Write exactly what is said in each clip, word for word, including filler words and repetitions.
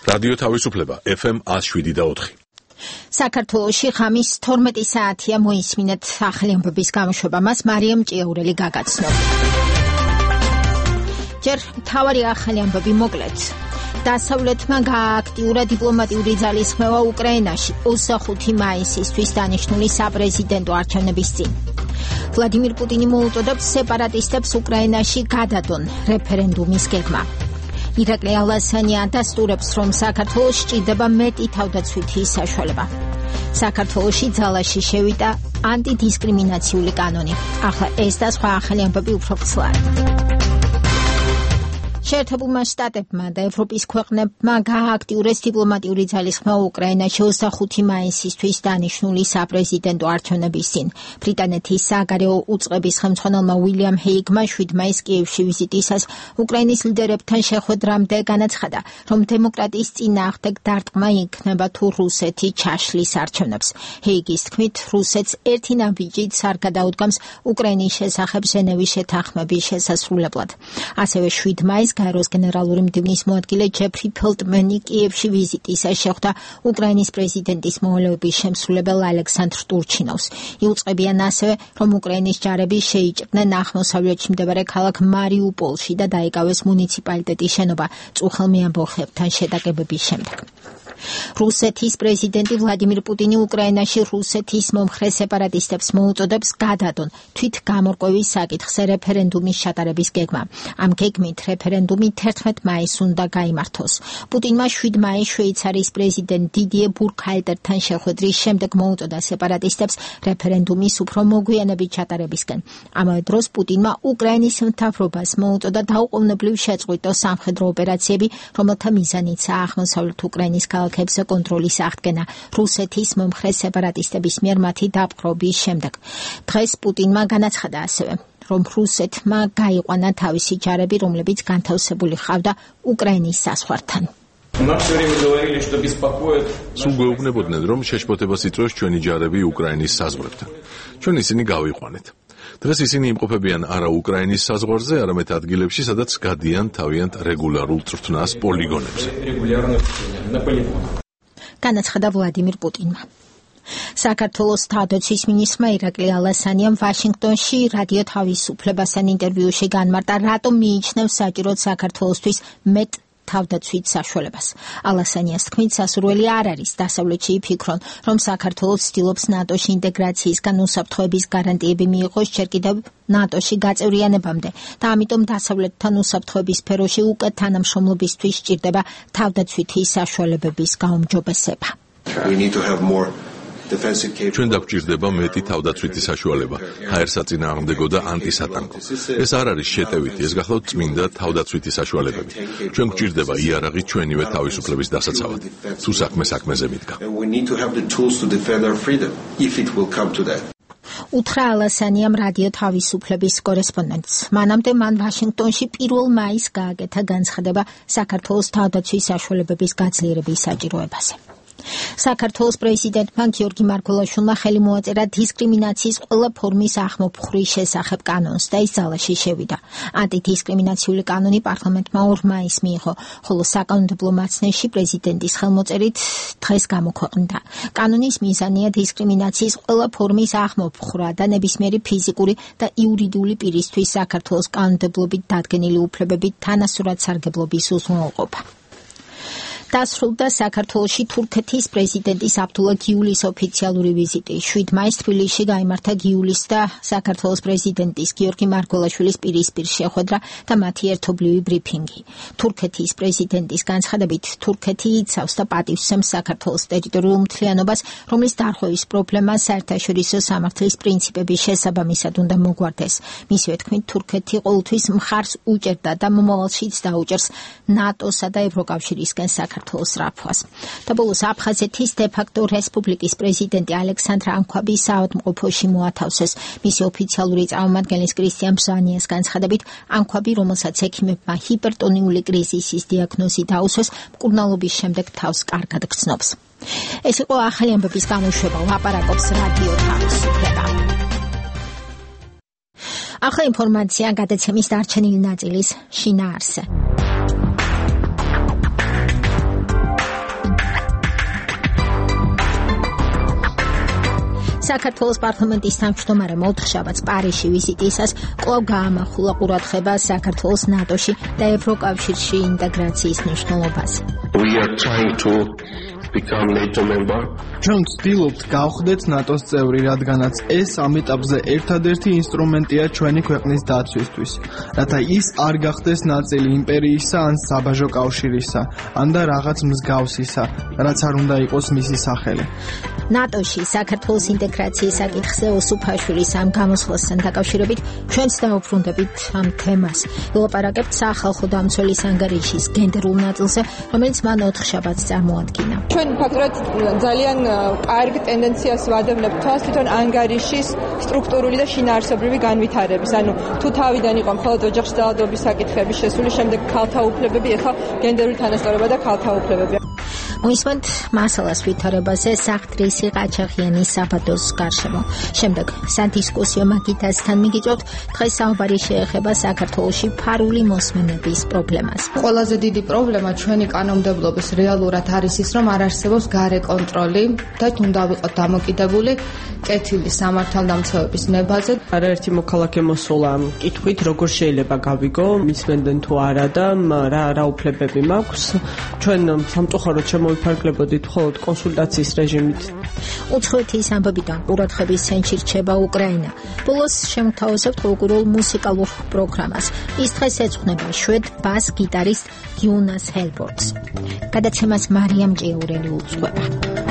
რადიო თავისუფლება ეფ ემ one oh seven და four. საქართველოში ხამის თორმეტი საათია მოისმინეთ ახალი ამბების გამოშვება, მას მარიამ ჭიაურელი გაგაცნობს. ჯერ მთავარი ახალი ამბები მოკლედ. დასავლეთმა გააქტიურა დიპლომატიური ძალისხმევა უკრაინაში ოცდახუთი მაისისთვის დანიშნული საპრეზიდენტო არჩევნების წინ. ვლადიმირ პუტინი მოუწოდებს სეპარატისტებს უკრაინაში გადადონ რეფერენდუმის გეგმა. ირაკლი ალასანი ადასტურებს, რომ საქართველოს სჭირდება მეტი თავდაცვითი საშუალება. საქართველოში ძალაში შევიდა ანტიდისკრიმინაციული კანონი. ახლა ეს და სხვა ახალი ამბები უფრო ხსლად. შეერთებულმა შტატებმა და ევროპის ქვეყნებმა გააქტიურეს დიპლომატიური ძალისხმევა უკრაინაში ოცდახუთი მაისისთვის დანიშნული საპრეზიდენტო არჩევნების წინ. ბრიტანეთის საგარეო უწყების ხელმძღვანელმა უილიამ ჰეიგმა შვიდ მაისს კიევში ვიზიტისას უკრაინის ლიდერებთან შეხვედრამდე განაცხადა, რომ დემოკრატიის წინააღმდეგ დარტყმა იქნება თუ რუსეთი ჩაშლის არჩევნებს. ჰეიგის თქმით, რუსეთს ერთი ნაბიჯით არ გადაუდგამს უკრაინის შესახებ ჟენევის შეთანხმების შესასრულებლად. ასევე შვიდ მაისს გაეროს გენერალური მდივნის მოადგილე ჯეფრი ფელტმენი კიევში ვიზიტისას შეხვდა უკრაინის პრეზიდენტის მოვალეობის შემსრულებელ ალექსანდრ ტურჩინოვს. იუწყებიან ასევე, რომ უკრაინის ჯარები შეიჭრნენ აღმოსავლეთში მდებარე ქალაქ მარიუპოლში და დაიკავეს მუნიციპალიტეტის შენობა წუხელმე ამბოხებთან შეტაკებების შემდეგ. რუსეთის პრეზიდენტი ვლადიმირ პუტინი უკრაინაში რუსეთის მომხრე სეპარატისტებს მოუწოდებს გადადონ თვით გამორკვევის საკითხზე რეფერენდუმის ჩატარების გეგმა. ამ გეგმით რეფერენდუმი თერთმეტ მაისს უნდა გაიმართოს. პუტინმა შვიდ მაისს შვეიცარიის პრეზიდენტ დიდიე ბურქჰალტერთან შეხვედრის შემდეგ მოუწოდა სეპარატისტებს რეფერენდუმის უფრო მოგვიანებით ჩატარებისკენ. ამავე დროს პუტინმა უკრაინის მთავრობას მოუწოდა დაუყოვნებლივ შეწყვიტოს სამხედრო ოპერაციები, რომელთა მიზანიცაა აღმოსავლეთ უკრაინის ქალაქებზე კონტროლის აღდგენა რუსეთის მომხრე სეპარატისტების მიერ მათი დაპყრობის შემდეგ. დღეს პუტინმა განაცხადა ასევე, რომ რუსეთმა გაიყვანა თავისი ჯარები, რომლებიც განთავსებული ჰყავდა უკრაინის საზღვართან. სულ გვეუბნებოდნენ, რომ შეშფოთებას იწვევს ჩვენი ჯარები უკრაინის საზღვრებთან. ჩვენ ისინი გავიყვანეთ. დღეს ისინი იმყოფებიან არა უკრაინის საზღვარზე, არამედ ადგილებში, სადაც გადიან თავიანთ რეგულარულ წვრთნას პოლიგონებზე. განაცხადა ვლადიმირ პუტინმა. საქართველოს თავდაცვის მინისტრმა ირაკლი ალასანიამ ვაშინგტონში რადიო თავისუფლებასთან ინტერვიუში განმარტა, რატომ მიიჩნევს საჭიროდ საქართველოსთვის მეტ თავდაცვით საშუალებას. ალასანიას თქმით, სასურველი არ არის დასავლეთში იფიქრონ, რომ საქართველოს ცდილობს ნატოში ინტეგრაციისგან უსაფრთხოების გარანტიები მიიღოს ჯერ კიდევ ნატოში გაწევრიანებამდე და ამიტომ დასავლეთთან უსაფრთხოების სფეროში უკეთ თანამშრომლობისთვის სჭირდება თავდაცვითი საშუალებების გაუმჯობესება. ჩვენ დაგვჭირდება მეტი თავდაცვითი საშუალება, ჰაერსაწინააღმდეგო და ანტისატანკო. ეს არ არის შეტევითი, ეს გახლავთ წმინდა თავდაცვითი საშუალებები. ჩვენ გვჭირდება იარაღი ჩვენივე თავისუფლების დასაცავად, თუ საქმე საქმეზე მიდგა. უთხრა ალასანიამ რადიო თავისუფლების კორესპონდენტს. მანამდე მან ვაშინგტონში პირველ მაისს გააკეთა განცხადება საქართველოს თავდაცვის საშუალებების გაძლიერების საჭიროებაზე. საქართველოს პრეზიდენტმა გიორგი მარგველაშვილმა ხელი მოაწერა დისკრიმინაციის ყველა ფორმის ახმოფხურის შესახებ კანონს და ის ძალაში შევიდა. ანტიდისკრიმინაციული კანონი პარლამენტმა ორ მაისს მიიღო, ხოლო საკანონმდებლო მაცნეში პრეზიდენტის ხელმოწერით დღეს გამოქვეყნდა. კანონის მიზანია დისკრიმინაციის ყველა ფორმის ახმოფხვრა და ნებისმიერი ფიზიკური და იურიდიული პირისთვის საქართველოს კანონმდებლობით დადგენილი უფლებებით თანასწორად სარგებლობის უზრუნველყოფა. დასრულდა საქართველოში თურქეთის პრეზიდენტის აბდულა გიულის ოფიციალური ვიზიტი. შვიდ მაისს თბილისში გაიმართა გიულის და საქართველოს პრეზიდენტის გიორგი მარგველაშვილის პირისპირ შეხვედრა და მათი ერთობლივი ბრიფინგი. თურქეთის პრეზიდენტის განცხადებით, თურქეთი იცავს და პატივსცემს საქართველოს ტერიტორიულ მთლიანობას, რომლის დარღვევის პრობლემა საერთაშორისო სამართლის პრინციპების შესაბამისად უნდა მოგვარდეს. მისივე თქმით, თურქეთი ყოველთვის მხარს უჭერდა და მომავალშიც დაუჭერს ნატოსა და ევროკავშირისგან საქართველოს რაფვას. და ბოლოს აფხაზეთის დე-ფაქტო რესპუბლიკის პრეზიდენტი ალექსანდრ ანქვაბი საავადმყოფოში მოათავსეს. მისი ოფიციალური წარმომადგენლის კრისტიან ბზანიას განცხადებით, ანქვაბი, რომელსაც ექიმებმა ჰიპერტონიული კრიზისის დიაგნოზი დაუსვეს, მკურნალობის შემდეგ თავს კარგად გრძნობს. ეს იყო ახალი ამბების გამოშვება, ლაპარაკობს რადიო თავისუფლება. ახლა ინფორმაცია გადაცემის დარჩენილი ნაწილის შინაარსზე. საქართველოს პარლამენტის თავმჯდომარე მოთხშაბათს პარიზში ვიზიტისას კვლავ გაამახვილა ყურადღება საქართველოს ნატოში და ევროკავშირში ინტეგრაციის მნიშვნელობას. We are trying to become NATO member. ჩვენ ვცდილობთ გავხდეთ ნატოს წევრი, რადგანაც ეს ამ ეტაპზე ერთადერთი ინსტრუმენტია ჩვენი ქვეყნის დაცვისთვის, რათა ის არ გახდეს ნაწილი იმპერიისა ან საბაჟო კავშირისა, ან და რაღაც მსგავსისა, რაც არ უნდა იყოს მისი სახელი. ნატოში საქართველოს ინტეგრაციის საკითხზე ოსუფაშვილის ამ გამოსვლასთან დაკავშირებით ჩვენც დავუბრუნდებით ამ თემას. ვილაპარაკებთ სახალხო დამცველის ანგარიშის გენდერულ ნაწილზე, რომელიც მან ოთხშაბათს წარმოადგინა. ჩვენ ფაქტობრივად ძალიან კარგ ტენდენციას ვადევნებთ თავს თვითონ ანგარიშის სტრუქტურული და შინაარსობრივი განვითარების. ანუ თუ თავიდან იყო მხოლოდ ოჯახში ძალადობის საკითხების შესული, შემდეგ ქალთა უფლებები, ეხლა გენდერული თანასწორობა და ქალთა უფლებები. მოისმენთ მასალას ვითარებაზე საღდრისი ყაჩაღიანის საბადოს გარშემო. შემდეგ სადისკუსიო მაგიდასთან მიგიწევთ დღეს საუბარი შეეხება საქართველოში ფარული მოსმენების პრობლემას. ყველაზე დიდი პრობლემა ჩვენი კანონმდებლობის რეალურად არის ის, რომ არ არსებობს გარე კონტროლი და თუნდა ვიყოთ დამოკიდებული კეთილი სამართალდამცავების ნებაზე. არაერთი მოქალაქე მოსულა კითხვით, როგორ შეიძლება გავიგო, მისმენდნენ თუ არა და რა რა უფლებები მაქვს. ჩვენ სამწუხაროდ შემოვიფარგლებოდით მხოლოდ კონსულტაციის რეჟიმით. უცხოეთის ამბებიდან ყურადღების ცენტრში რჩება უკრაინა. ბოლოს შემოთავაზებთ კულტურულ მუსიკალურ პროგრამას. ის დღეს ეძღვნება შვედ ბას გიტარისტ იუნას ჰელბორდს. გადაცემას მარიამ ჭიაურელი უძღვება.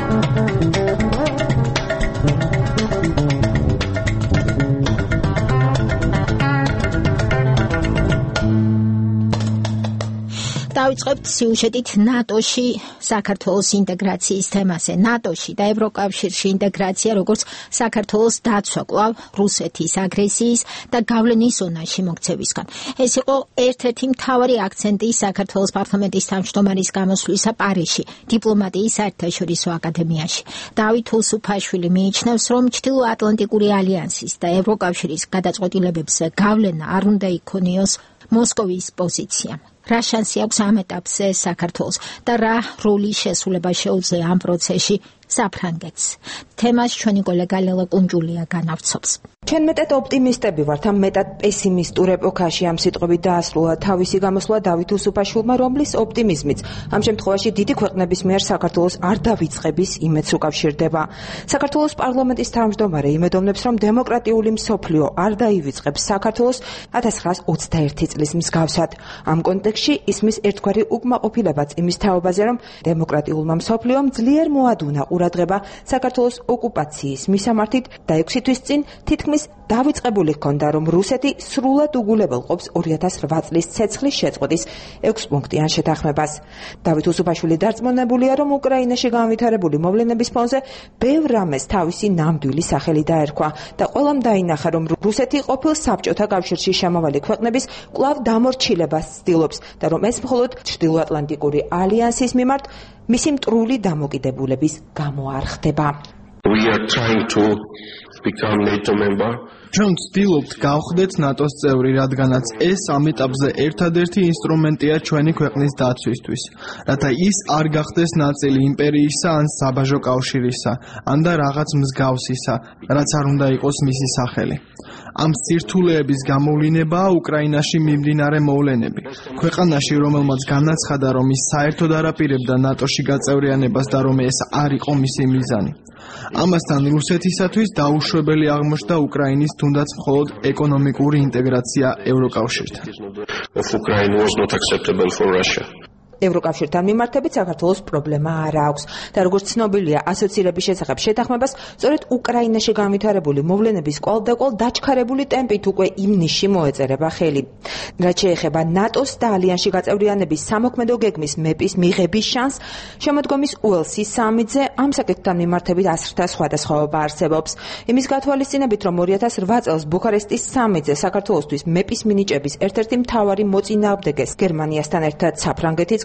დავიწყებთ სიუჟეტით ნატოში საქართველოს ინტეგრაციის თემაზე. ნატოში და ევროკავშირში ინტეგრაცია როგორც საქართველოს დაცვა კვლავ რუსეთის აგრესიის და გავლენის ზონაში მოქცევისგან. ეს იყო ერთ-ერთი მთავარი აქცენტი საქართველოს პარლამენტის თავმჯდომარის გამოსვლისა პარიზში, დიპლომატიის საერთაშორისო აკადემიაში. დავით უსუფაშვილი მიიჩნევს, რომ ჩრდილოატლანტიკური ალიანსის და ევროკავშირის გადაწყვეტილებებზე გავლენა არ უნდა იქონიოს მოსკოვის პოზიციამ. რა შანსი აქვს ამ ეტაპზე საქართველოს და რა როლი შესრულება შეუძლია ამ პროცესში საფრანგეთს. თემას ჩვენი კოლეგა ლელა კუნჯულია განავრცობს. ჩვენ მეტად ოპტიმისტები ვართ ამ მეტად პესიმისტურ ეპოქაში ამ სიტყვებით დაასრულა თავისი გამოსვლა დავით უსუფაშვილმა, რომლის ოპტიმიზმიც ამ შემთხვევაში დიდი ქვეყნების მიერ საქართველოს არ დავიწყების იმედს უკავშირდება. საქართველოს პარლამენტის თავმჯდომარე იმედოვნებს, რომ დემოკრატიული მსოფლიო არ დაივიწყებს საქართველოს ათას ცხრაას ოცდაერთი წლის მსგავსად. ამ კონტექსტში ისმის ერთგვარი უკმაყოფილებაც იმის თაობაზე, რომ დემოკრატიულმა მსოფლიომ ძლიერ მოადუნა ყურადღება საქართველოს ოკუპაციის მისამართით და ექვსი თვის წინ თითქმის დავიწყებული ჰქონდა, რომ რუსეთი სრულად უგულებელყოფს ორი ათას რვა წლის ცეცხლის შეწყვეტის ექვსპუნქტიან შეთანხმებას. დავით უსუფაშვილი დარწმუნებულია, რომ უკრაინაში განვითარებული მოვლენების ფონზე ბევრ რამეს თავისი ნამდვილი სახელი დაერქვა და ყველამ დაინახა, რომ რუსეთი ყოფილ საბჭოთა კავშირში შემავალი ქვეყნების კვლავ დამორჩილებას ცდილობს და რომ ეს მხოლოდ ჩრდილოატლანტიკური ალიანსის მიმართ მისი მტრული დამოკიდებულების გამო არ ხდება. We are trying to become NATO member. ჩვენ ვცდილობთ გავხდეთ ნატოს წევრი, რადგანაც ეს ამ ეტაპზე ერთადერთი ინსტრუმენტია ჩვენი ქვეყნის დაცვისთვის, რათა ის არ გახდეს ნაწილი იმპერიისა ან საბაჟო კავშირისა, ან და რაღაც მსგავსისა, რაც არ უნდა იყოს მისი სახელი. ამ სირთულეების გამოვლინებაა უკრაინაში მიმდინარე მოვლენები. ქვეყანაში, რომელმაც განაცხადა, რომ ის საერთოდ არ აპირებდა ნატოში გაწევრიანებას და რომ ეს არ იყო მისი მიზანი. ამასთან რუსეთისათვის დაუშვებელი აღმოჩნდა უკრაინის თუნდაც მხოლოდ ეკონომიკური ინტეგრაცია ევროკავშირთან. Ukraine was not acceptable for Russia. ევროკავშირთან მიმართებით საქართველოს პრობლემა არ აქვს და როგორც ცნობილია ასოცირების შესახებ შეთანხმებას სწორედ უკრაინაში განვითარებული მოვლენების კვალდაკვალ დაჩქარებული ტემპით უკვე იმ ნიშში მოეწერება ხელი. რაც შეეხება ნატოს და ალიანსში გაწევრიანების სამოქმედო გეგმის მეპის მიღების შანსს, შემოდგომის უელსი სამიძე ამ საკითხთან მიმართებით ასრთა სხვადასხვაობა არსებობს. იმის გათვალისწინებით, რომ ორი ათას რვა წელს ბუქარესტის სამიძე საქართველოსთვის მეპის მინიჭების ერთ-ერთი მთავარი მოწინააღმდეგეს გერმანიასთან ერთად საფრანგეთიც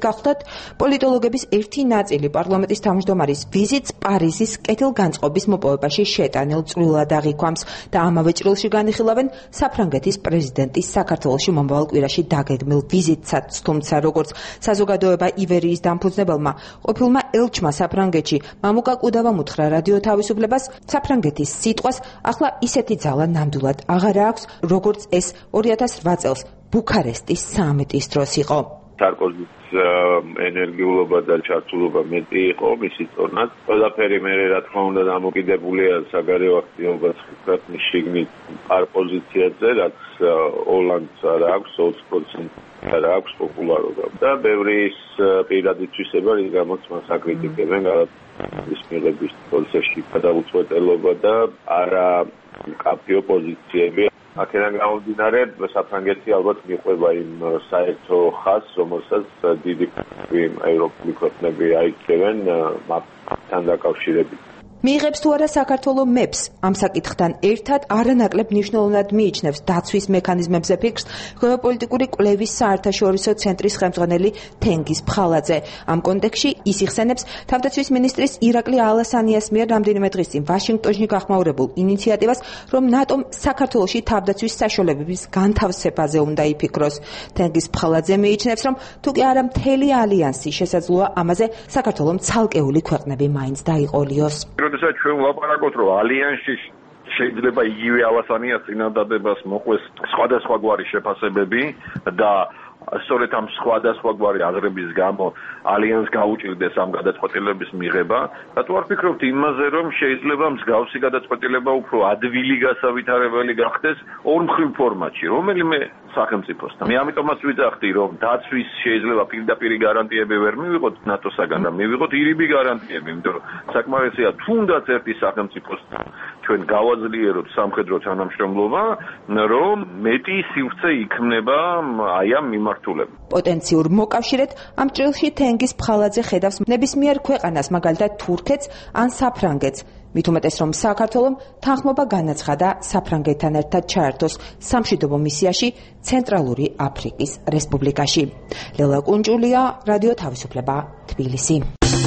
გახდათ პოლიტოლოგების ერთი ნაწილი პარლამენტის თავმჯდომარის ვიზიტს პარიზის კეთილგანწყობის მოპოვებაში შეტანილ წვრილად აღიქვამს და ამავე ჭრილში განიხილავენ საფრანგეთის პრეზიდენტის საქართველოში მომავალ კვირაში დაგეგმილ ვიზიტსაც, თუმცა როგორც საზოგადოება ივერიის დამფუძნებელმა ყოფილმა ელჩმა საფრანგეთში მამუკა კუდავამ უთხრა რადიო თავისუფლებას, საფრანგეთის სიტყვას ახლა ისეთი ძალა ნამდვილად აღარ აქვს, როგორც ეს ორი ათას რვა წელს ბუქარესტის სამიტის დროს იყო. სარკოზის ენერგიულობა და ჩართულობა მეტი იყო მისი წორნად. ყველაფერი მე რა თქმა უნდა დამოკიდებულია საგარეო აქტივობას ქვეყნის შიგნით არ პოზიციაზე, რაც ოლანდს არ აქვს ოცი პროცენტი არ აქვს პოპულარობა. და ბევრი პირადი თვისება, რის გამოც მას აკრიტიკებენ გადაწყვეტის მიღების პროცესში გადაუწყვეტელობა და არა მკაფიო პოზიციები. აქედან გამომდინარე, საფრანგეთი ალბათ მიყვება იმ საერთო ხაზს, რომელსაც დიდი ევროპული ქვეყნები აირჩევენ მათთან დაკავშირებით. მიიღებს თუ არა საქართველოს მეფს ამ საკითხთან ერთად არანაკლებ მნიშვნელოვნად მიიჩნევს დაცვის მექანიზმებზე ფიქრს გეოპოლიტიკური კვლევის საერთაშორისო ცენტრის ხელმძღვანელი თენგიზ ფხალაძე. ამ კონტექსტში ის იხსენებს თავდაცვის მინისტრის ირაკლი ალასანიას მიერ რამდენიმე დღის წინ ვაშინგტონში გახმაურებულ ინიციატივას, რომ ნატომ საქართველოში თავდაცვის საშუალებების განთავსებაზე უნდა იფიქროს. თენგიზ ფხალაძე მიიჩნევს, რომ თუ კი არა მთელი ალიანსი შესაძლოა ამაზე საქართველოს ცალკეული ქვეყნები მაინც დაიყოლიოს. როდესაც ჩვენ ვლაპარაკობთ, რომ ალიანსში შეიძლება იგივე ალასანიას წინადადებას მოყვეს სხვადასხვაგვარი შეფასებები და სწორედ ამ სხვადასხვაგვარი აზრების გამო ალიანს გაუჭირდეს ამ გადაწყვეტილების მიღება. რატო არ ფიქრობთ იმაზე, რომ შეიძლება მსგავსი გადაწყვეტილება უფრო ადვილი გასავითარებელი გახდეს ორმხრივ ფორმატში, რომელიმე სახელმწიფოსთან. მე ამიტომაც ვიძახდი, რომ დაცვის შეიძლება პირდაპირ გარანტიები ვერ მივიღოთ ნატოსაგან და მივიღოთ ირიბი გარანტიები, იმიტომ რომ საკმარისია თუნდაც ერთი სახელმწიფოსთან ჩვენ გავაძლიეროთ სამხედრო თანამშრომლობა, რომ მეტი სივრცე იქმნება აი ამ მიმართულებით. პოტენციურ მოკავშირედ ამ ჭრილში თენგიზ ფხალაძე ხედავს ნებისმიერ ქვეყანას, მაგალითად თურქეთს ან საფრანგეთს. მით უმეტეს, რომ საქართველომ თანხმობა განაცხადა საფრანგეთთან ერთად ჩაერთოს სამშვიდობო მისიაში ცენტრალური აფრიკის რესპუბლიკაში. ლელა კუნჭულია, რადიო თავისუფლება, თბილისი.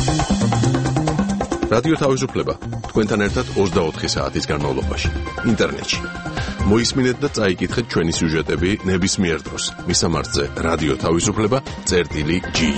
რადიო თავისუფლება თქვენთან ერთად ოცდაოთხი საათის განმავლობაში ინტერნეტში. მოისმინეთ და წაიკითხეთ ჩვენი სიუჟეტები ნებისმიერ დროს. მისამართზე რადიო თავისუფლება წერტილი ჯი.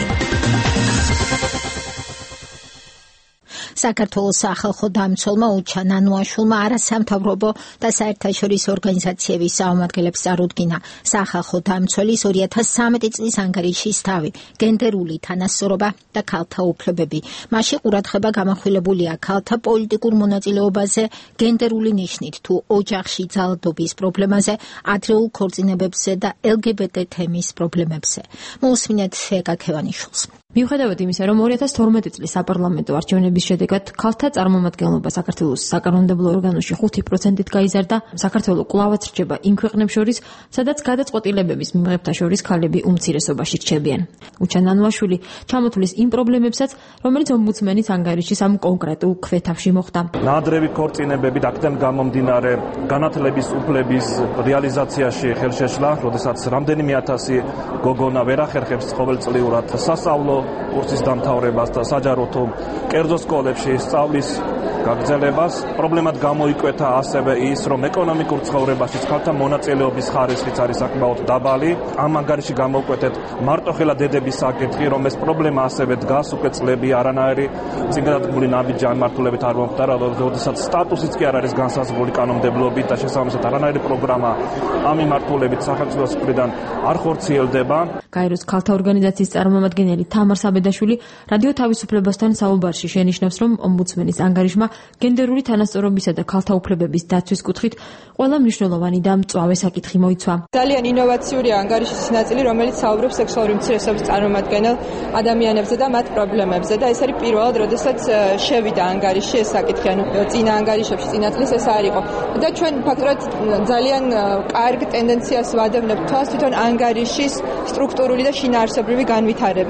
საქართველოს სახალხო დამცველმა უჩა ნანუაშვილმა არასამთავრობო და საერთაშორისო ორგანიზაციების წარმომადგენლებს წარუდგინა სახალხო დამცველის ორი ათას სამეტი წლის ანგარიშის თავი, გენდერული თანასწორობა და ქალთა უფლებები. მასში ყურადღება გამახვილებულია ქალთა პოლიტიკურ მონაწილეობაზე, გენდერული ნიშნით თუ ოჯახში ძალადობის პრობლემაზე, ადრეულ ქორწინებებზე და ელ გი ბე ტე თემის პრობლემებზე. მოусმინეთ ეკა ქევანიშვილს. მიუხედავად იმისა, რომ ორი ათას თორმეტი წლის საპარლამენტო არჩევნების შედეგად ქალთა წარმომადგენლობა საქართველოს საკანონმდებლო ორგანოში ხუთი პროცენტით გაიზარდა, საქართველო კვლავაც რჩება იმ ქვეყნებს შორის, სადაც გადაწყვეტილებების მიღებთა შორის ქალები უმცირესობაში რჩებიან. უჩა ნანუაშვილი ჩამოთვლის იმ პრობლემებსაც, რომელიც ომბუდსმენის ანგარიშის ამ კონკრეტულ ქვეთავში მოხდა. ნაადრევი ქორწინებები და აქედან გამომდინარე განათლების უფლების რეალიზაციაში ხელშეშლა, როდესაც რამდენიმე ათასი გოგონა ვერ ახერხებს ყოველწლიურად სასწავლო კურსის დამთავრებას და საჯაროთო კერძო სკოლებში სწავლის გაგრძელებას. პრობლემად გამოიკვეთა ასევე ის, რომ ეკონომიკურ ცხოვრებაში ქალთა მონაწილეობის ხარისხიც არის საკმაოდ დაბალი. ამ ანგარიში გამოუკვეთეთ მარტოხელა დედების საკითხი, რომ ეს პრობლემა ასევე დგას უკვე წლები, არანაირი წინგადადგმული ნაბიჯი ამ მართულებით არ მომხდარა, როდესაც სტატუსიც კი არ არის განსაზღვრული კანონმდებლობით და შესაბამისად არანაირი პროგრამა ამ მიმართულებით სახელმწიფოს მხრიდან არ ხორციელდება. გაეროს ქალთა ორგანიზაციის წარმომადგენელი თამარ საბედაშვილი რადიო თავისუფლებასთან საუბარში შენიშნავს, რომ ომბუდსმენის ანგარიშმა გენდერული თანასწორობისა და ქალთა უფლებების დაცვის კუთხით ყველა მნიშვნელოვანი და მწვავე საკითხი მოიცვა. ძალიან ინოვაციური ანგარიშის ნაწილი, რომელიც საუბრობს სექსუალური უმცირესობის წარმომადგენელ ადამიანებზე და მათ პრობლემებზე და ეს არის პირველად, როდესაც შევიდა ანგარიში ეს საკითხი, ანუ წინა ანგარიშებში წინა წლის ეს არ იყო. და ჩვენ ფაქტობრივად ძალიან კარგ ტენდენციას ვადევნებთ თვალს თვითონ ანგარიშის სტრუქტურული და შინაარსობრივი განვითარების. ანუ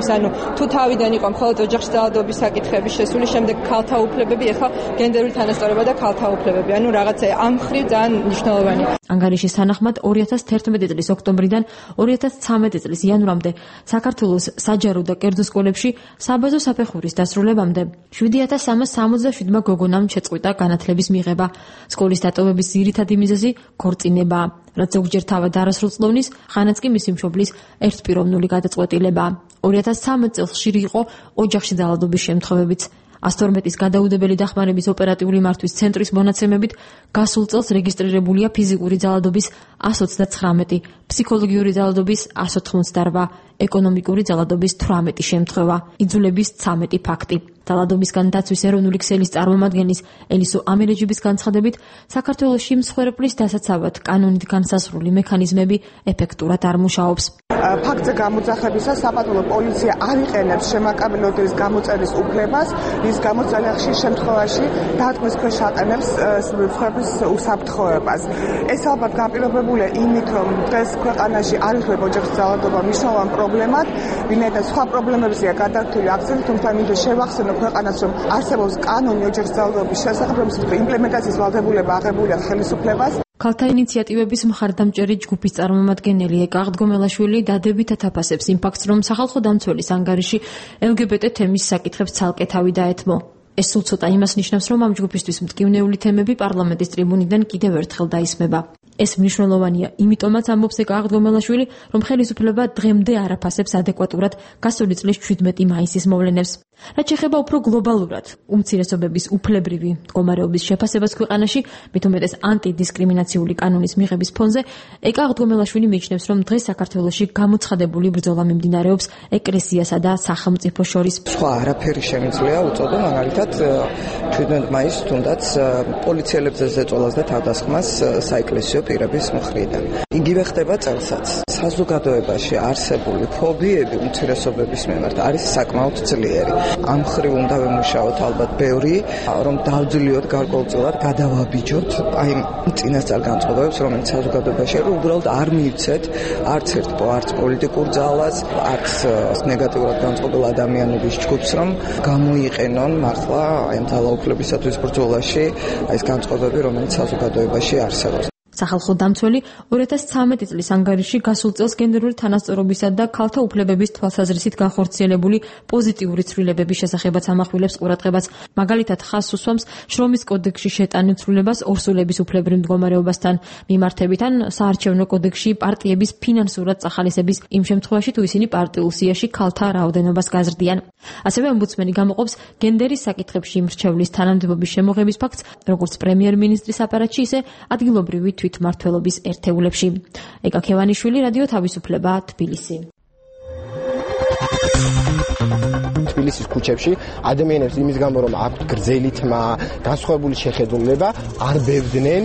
თუ თავიდან იყო მხოლოდ ოჯახში ძალადობის საკითხების შესული, შემდეგ ქალთა უფლებები, ეხლა გენდერული თანასწორობა და ქალთა უფლებები. ანუ რაღაცა ამ მხრივ ძალიან მნიშვნელოვანია. ანგარიშის თანახმად ორი ათას თერთმეტი წლის ოქტომბრიდან ორი ათას ცხრამეტი წლის იანვრამდე საქართველოს საჯარო და კერძო სკოლებში საბაზო საფეხურის დასრულებამდე შვიდი ათას სამას სამოცდაშვიდმა გოგონამ შეწყვიტა განათლების მიღება. სკოლის დატოვების ძირითადი მიზეზი ქორწინებაა, რაც ზოგჯერ თავად არასრულ წლოვნის, ხანაც კი მისი მშობლის ერთპიროვნული გადაწყვეტილებაა. ორი ათას ცხრამეტ წელს ხშირი იყო ოჯახში ძალადობის შემთხვევებიც. ას თორმეტის გადაუდებელი დახმარების ოპერატიული მართვის ცენტრის მონაცემებით გასულ წელს რეგისტრირებულია ფიზიკური ძალადობის ას ოცდაცხრამეტი, ფსიქოლოგიური ძალადობის ას ოთხმოცდარვა, ეკონომიკური ძალადობის თვრამეტი შემთხვევა, იძულების ცამეტი ფაქტი. ძალადობისგან დაცვის ეროვნული ქსელის წარმომადგენლის ელისო ამირეჯიბის განცხადებით, საქართველოში მსხვერპლის დასაცავად კანონით განსაზღვრული მექანიზმები ეფექტურად არ მუშაობს. ფაქტზე გამოძახებისას საპატრულო პოლიცია არ იყენებს შემაკაბელოების გამოწერის უფლებას, რის გამოც ძალიან ხშირ შემთხვევაში დარტყმის ქვეშ აყენებს მსხვერპლის უსაფრთხოებას. ეს ალბათ განპირობებულია იმით, რომ დღეს ქვეყანაში არ იხდება ოჯახის ძალადობა მნიშვნელოვან პრობლემად, ვინაიდან სხვა პრობლემებზეა გადართული აქცენტი, თუმცა მინდა შევახსენო ქვეყანას, რომ არსებობს კანონი ოჯახის ძალადობის შესახებ, რომლის იმპლემენტაციის ვალდებულება აღებულია ხელისუფლებას. ქალთა ინიციატივების მხარდამჭერი ჯგუფის წარმომადგენელი ეკა აღდგომელაშვილი დადებითად აფასებს იმ ფაქტს, რომ სახალხო დამცველის ანგარიში ელ გი ბე ტე თემის საკითხებს ცალკე თავი დაეთმო. ეს სულ ცოტა იმას ნიშნავს, რომ ამ ჯგუფისთვის მტკივნეული თემები პარლამენტის ტრიბუნიდან კიდევ ერთხელ დაისმება. ეს მნიშვნელოვანია, იმიტომაც ამბობს ეკა აღდგომელაშვილი, რომ ხელისუფლება დღემდე არ აფასებს ადეკვატურად გასული წლის შვიდმეტი მაისის მოვლენებს. რაც შეეხება უფრო გლობალურად უმცირესობების უფლებრივი მდგომარეობის შეფასებას ქვეყანაში, მით უმეტეს ანტიდისკრიმინაციული კანონის მიღების ფონზე, ეკა აღდგომელაშვილი მიიჩნევს, რომ დღეს საქართველოში გამოცხადებული ბრძოლა მიმდინარეობს ეკლესიასა და სახელმწიფოს შორის. სხვა არაფერი შემიძლია უწოდო, მაგალითად შვიდმეტ მაისს თუნდაც პოლიციელებზე ზეწოლას და თავდასხმას საეკლესიო პირების მხრიდან. იგივე ხდება წელსაც. საზოგადოებაში არსებული ფობიები უმცირესობების მიმართ არის საკმაოდ ძლიერი. ამ ხრივ უნდა ვიმუშაოთ ალბათ ბევრი, რომ დავძლიოთ გარკვეულწილად გადავაბიჯოთ აი წინასწარ განწყობებს, რომელიც საზოგადოებაში არის, უბრალოდ არ მივცეთ არც ერთ არც პოლიტიკურ ძალას, არც ნეგატიურად განწყობილ ადამიანების ჯგუფს, რომ გამოიყენონ მართლა აი ამ ძალაუფლებისათვის ბრძოლაში აი ეს განწყობები, რომელიც საზოგადოებაში არსებობს. სახალხო დამცველი ორი ათას ცხრამეტი წლის ანგარიში გასულ წელს გენდერული თანასწორობისა და ქალთა უფლებების თვალსაზრისით განხორციელებული პოზიტიური ცვლილებების შესახებაც ამახვილებს ყურადღებას. მაგალითად, ხაზს უსვამს შრომის კოდექსში შეტანილ ცვლილებას ორსულების უფლებრივ მდგომარეობასთან მიმართებით ან საარჩევნო კოდექსში პარტიების ფინანსურად წახალისების იმ შემთხვევაში, თუ ისინი პარტიულ სიაში ქალთა რაოდენობას გაზრდიან. ასევე ომბუდსმენი გამოყოფს გენდერის საკითხებში მრჩევლის თანამდებობის შემოღების ფაქტს, როგორც პრემიერ-მინისტრის აპარატში, ისე ადგილობრივი თვითმმართველობის ერთეულებში. ეკა ქევანიშვილი, რადიო თავისუფლება, თბილისი. თბილისის ქუჩებში ადამიანებს იმის გამო, რომ აქვთ გრძელი თმა, განსხვავებული შეხედულება, არ ბევდნენ.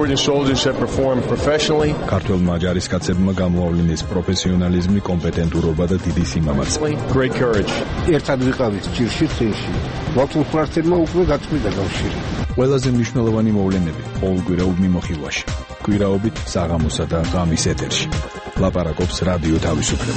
ქართველმა ჯარისკაცებმა გამოავლინეს პროფესიონალიზმი, კომპეტენტურობა და დიდი სიმამაცე. ერთად ვიყავით ჭირში ხილში. ვაკულფრაცებმა უკვე გაწყვიტა კავშირი. ყველაზე მნიშვნელოვანი მოვლენები ყოველკვირეულ მიმოხილვაში. კვირაობით საღამოსა და ღამის ეთერში. ლაპარაკობს რადიო თავისუფლება.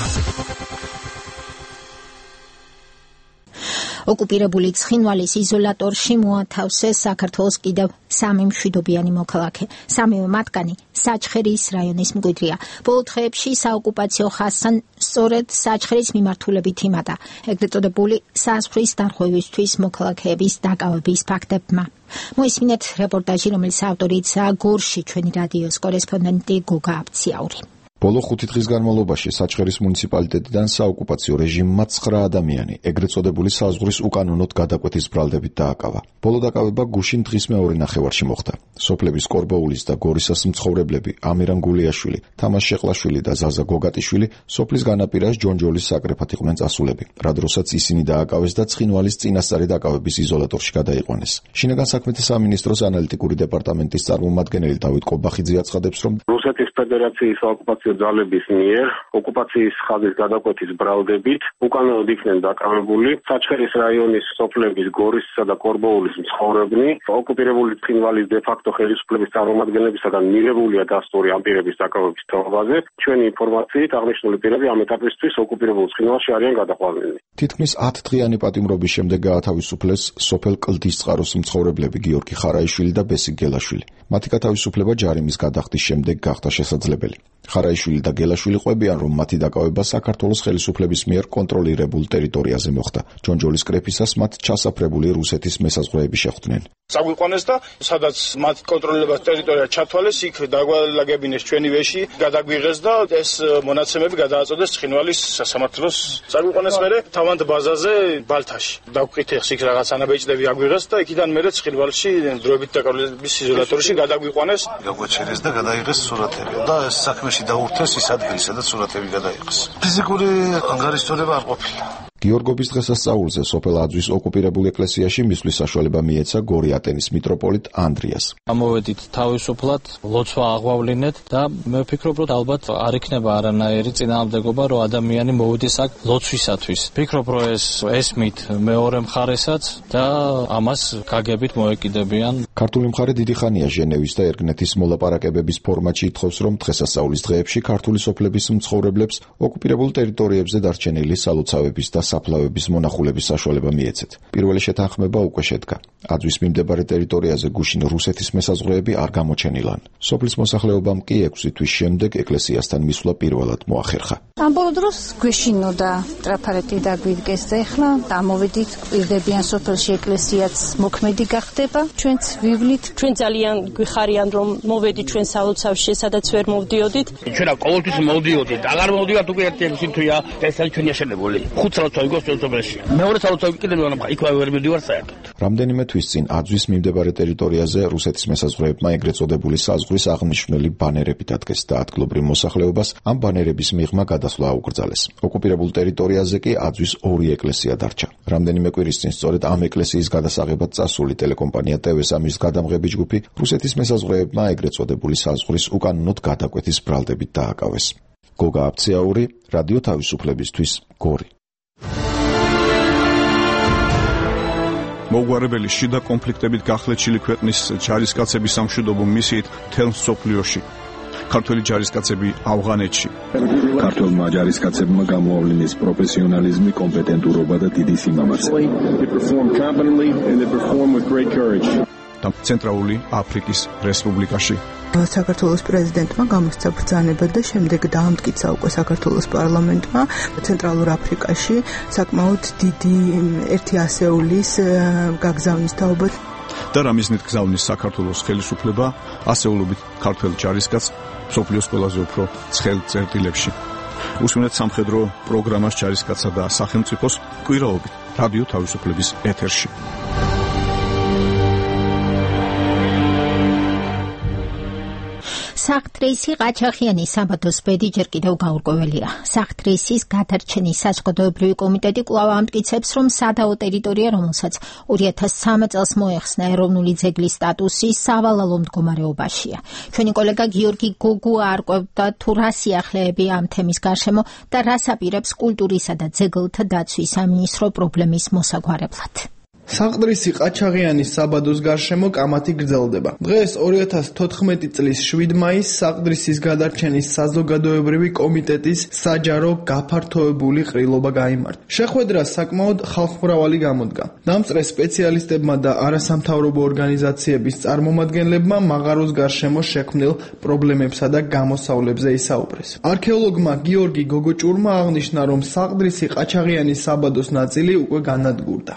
ოკუპირებული ცხინვალის იზოლატორში მოათავსეს საქართველოს კიდევ სამი მშვიდობიანი მოქალაქე. სამივე მათგანი საჩხერის რაიონის მკვიდრია. ბოლო დღეებში საოკუპაციო ხაზთან სწორედ საჩხერის მიმართულებით იმადა ეგრეთ წოდებული საზღვრის დარღვევისთვის მოქალაქეების დაკავების ფაქტებმა. მოისმინეთ რეპორტაჟი, რომელიც ავტორიც გორში ჩვენი რადიოს კორესპონდენტი გოგა აბციაური. ბოლო ხუთი დღის განმავლობაში საჩხერის მუნიციპალიტეტიდან საოკუპაციო რეჟიმმა ცხრა ადამიანი ეგრეთ წოდებული საზღვრის უკანონოდ გადაკვეთის ბრალდებით დააკავა. ბოლო დაკავება გუშინ დღის მეორე ნახევარში მოხდა. სოფლების კორბოულის და გორისას მცხოვრებლები ამირან გულიაშვილი, თამაშ შეყლაშვილი და ზაზა გოგატიშვილი სოფლის განაპირას ჯონჯოლის საკრეფად იყვნენ წასულები, რა დროსაც ისინი დააკავეს და ცხინვალის წინასწარი დაკავების იზოლატორში გადაიყვანეს. შინაგან საქმეთა სამინისტროს ანალიტიკური დეპარტამენტის წარმომადგენელი დავით კობახიძე აცხადებს, რომ რუსეთის ფედერაციის ოკუპაცია საპროტესტო ძალების მიერ ოკუპაციის ხაზის გადაკვეთის ბრალდებით უკანონოდ იქნენ დაკავებული საჩხერის რაიონის სოფლების გორისისა და კორბოულის მცხოვრებნი. ოკუპირებული ცხინვალის დე-ფაქტო ხელისუფლების წარმომადგენლებისაგან მიღებულია დასტური ამ პირების დაკავების თაობაზე. ჩვენი ინფორმაციით აღნიშნული პირები ამ ეტაპისთვის ოკუპირებულ ცხინვალში არიან გადაყვანილნი. თითქმის ათდღიანი პატიმრობის შემდეგ გაათავისუფლეს სოფელ კლდისწყაროს მცხოვრებლები გიორგი ხარაიშვილი და ბესიკ გელაშვილი. მათი გათავისუფლება ჯარიმის გადახდის შემდეგ გახდა შესაძლებელი. ხარაიშვილი და გელაშვილი ყვებიან, რომ მათი დაკავება საქართველოს ხელისუფლების მიერ კონტროლირებულ ტერიტორიაზე მოხდა. ჯონჯოლის კრეფისას მათ ჩასაფრებული რუსეთის მესაზღვრეები შეხვდნენ. Საგვიყვანეს და სადაც მათ კონტროლირებას ტერიტორია ჩათვალეს, იქ დაგვალაგებინეს ჩვენი ვეში, გადაგვიღეს და ეს მონაცემები გადააწოდეს ცხინვალის სასამართლოს. საგვიყვანეს მერე თავად ბაზაზე ბალთაში. დაგვყითეს იქ რაღაც ანაბეჭდები აგვიღეს და იქიდან მერე ცხინვალში დროებით დაკავების იზოლატორში გადაგვიყვანეს. გაგვაჩერეს და გადაიღეს სურათები და ეს საქმეში დაურთეს ის ადგილი, სადაც სურათები გადაიღეს. ფიზიკური ანგარიშთორება არ ყოფილა. გიორგობის დღესასწაულზე სოფელ აძვის ოკუპირებულ ეკლესიაში მისვლის საშუალება მიეცა გორი ატენის მიტროპოლიტ ანდრიას. ამოვედით თავისუფლად, ლოცვა აღვავლინეთ და მე ვფიქრობ, რომ ალბათ არ იქნება არანაირი წინააღმდეგობა, რომ ადამიანი მოვიდეს აქ ლოცვისათვის. ვფიქრობ, რომ ეს ესმით მეორე მხარესაც და ამას გაგებით მოეკიდებიან. ქართული მხარე დიდი ხანია ჟენევის და ერგნეთის მოლაპარაკებების ფორმატში ითხოვს, რომ დღესასწაულის დღეებში ქართული სოფლების მცხოვრებლებს ოკუპირებულ ტერიტორიებზე დარჩენილი სალოცავების და საფლავების მონახულების საშუალება მიეცეთ. პირველი შეთანხმება უკვე შედგა. აძვის მიმდებარე ტერიტორიაზე გუშინ რუსეთის მესაზღვრეები არ გამოჩენილან. სოფლის მოსახლეობამ კი ექვსი თვის შემდეგ ეკლესიასთან მისვლა პირველად მოახერხა. ამ ბოლო დროს გვეშინოდა ტრაფარეტი დაგვიდგეს და ეხლა დამოვედით პირდებიან სოფელში ეკლესიაც მოქმედი გახდება. ჩვენც ვივლით, ჩვენ ძალიან გვიხარიან რომ მოვედი ჩვენ სალოცავში, სადაც ვერ მოვდიოდით. ჩვენ ყოველთვის მოვდიოდით. აღარ მოვდივართ უკვე ერთი ექვსი თვეა და ეს არის ჩვენი აშენებული. ხუთ სალოცავი გვაქვს ჩვენ სოფელში. მეორე სალოცავი კიდევ იქ ვერ მივდივარ საერთოდ. რამდენიმე თვის წინ აძვის მიმდებარე ტერიტორიაზე რუსეთის მესაზღვრეებმა ეგრეთ წოდებული საზღვრის აღნიშნული ბანერები დადგეს და ადგილობრივ მოსახლეობას ამ ბანერების მიღმა გადასვლა აუკრძალეს. ოკუპირებულ ტერიტორიაზე კი აძვის ორი ეკლესია დარჩა. რამდენიმე კვირის წინ სწორედ ამ ეკლესიის გადასაღებად წასული ტელეკომპანია ტე ვე სამის გადამღები ჯგუფი რუსეთის მესაზღვრეებმა ეგრეთ წოდებული საზღვრის უკანონოდ გადაკვეთის ბრალდებით დააკავეს. გოგა აფციაური, რადიო თავისუფლებისთვის, გორი. მოუგვარებელი შიდა კონფლიქტებით გახლეჩილი ქვეყნის ჯარისკაცების სამშვიდობო მისიით მთელ მსოფლიოში. ქართველი ჯარისკაცები ავღანეთში. ქართველმა ჯარისკაცებმა გამოავლინეს პროფესიონალიზმი, კომპეტენტურობა და დიდი სიმამაცე. და ცენტრალური აფრიკის რესპუბლიკაში. საქართველოს პრეზიდენტმა გამოსცა ბრძანება და შემდეგ დაამტკიცა უკვე საქართველოს პარლამენტმა ცენტრალურ აფრიკაში საკმაოდ დიდი ერთი ასეულის გაგზავნის თაობად. და რა მიზნით გზავნის საქართველოს ხელისუფლება ასეულობით ქართველ ჯარისკაცს მსოფლიოს ყველაზე უფრო ცხელ წერტილებში. უსმენთ სამხედრო პროგრამას ჯარისკაცსა და სახელმწიფოს კვირაობით რადიო თავისუფლების ეთერში. სახთრისი ყაჩაღიანი საბადოს ბედი ჯერ კიდევ გაურკვეველია. სახთრისის გადარჩენის საზოგადოებრივი კომიტეტი კვლავ ამტკიცებს, რომ სადაო ტერიტორია, რომელსაც ორი ათას სამი წელს მოეხსნა ეროვნული ძეგლის სტატუსი, სავალალო მდგომარეობაშია. ჩვენი კოლეგა გიორგი გოგუა არკვევდა თუ რა სიახლეები ამ თემის გარშემო და რას აპირებს კულტურისა და ძეგლთა დაცვის სამინისტრო პრობლემის მოსაგვარებლად. სახთრისი ყაჩაღიანის საბადოს გარშემო კამათი გრძელდება. დღეს ორი ათას თოთხმეტი წლის შვიდ მაისს სახთრისის გადარჩენის საზოგადოებრივი კომიტეტის საჯარო გაფართოებული ყრილობა გაიმართა. შეხვედრას საკმაოდ ხალხმრავალი გამოდგა. დამწრე სპეციალისტებმა და არასამთავრობო ორგანიზაციების წარმომადგენლებმა მაღაროს გარშემო შექმნილ პრობლემებსა და გამოსავლებზე ისაუბრეს. არქეოლოგმა გიორგი გოგოჭურმა აღნიშნა, რომ სახთრისი ყაჩაღიანის საბადოს ნაწილი უკვე განადგურდა.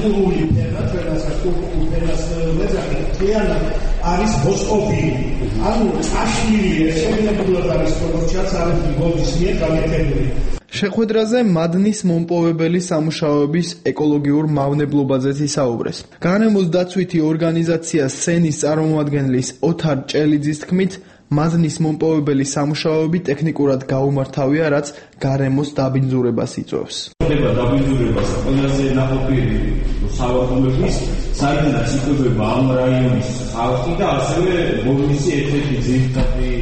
არის ბოსკოფილი. ანუ აშლილი ესენებულად არის პროდუქციაც არის გოგის მიერ გამეთებული. შეხვედრაზე მადნის მომპოვებელი სამუშაოების ეკოლოგიურ მავნებლობაზეც ისაუბრეს. გარემოს დაცვითი ორგანიზაცია სენის წარმომადგენლის ოთარ ჭელიძის თქმით, მადნის მომპოვებელი სამუშაოები ტექნიკურად გაუმართავია, რაც გარემოს დაბინძურებას იწვევს. ხდება დაბინძურებას ყველაზე ნაყოფიერი საავტომობილის საერთოდ სიტუაცია ამ რაიონის ხალხი და ასევე ბოლნისი ერთ-ერთი ძირითადი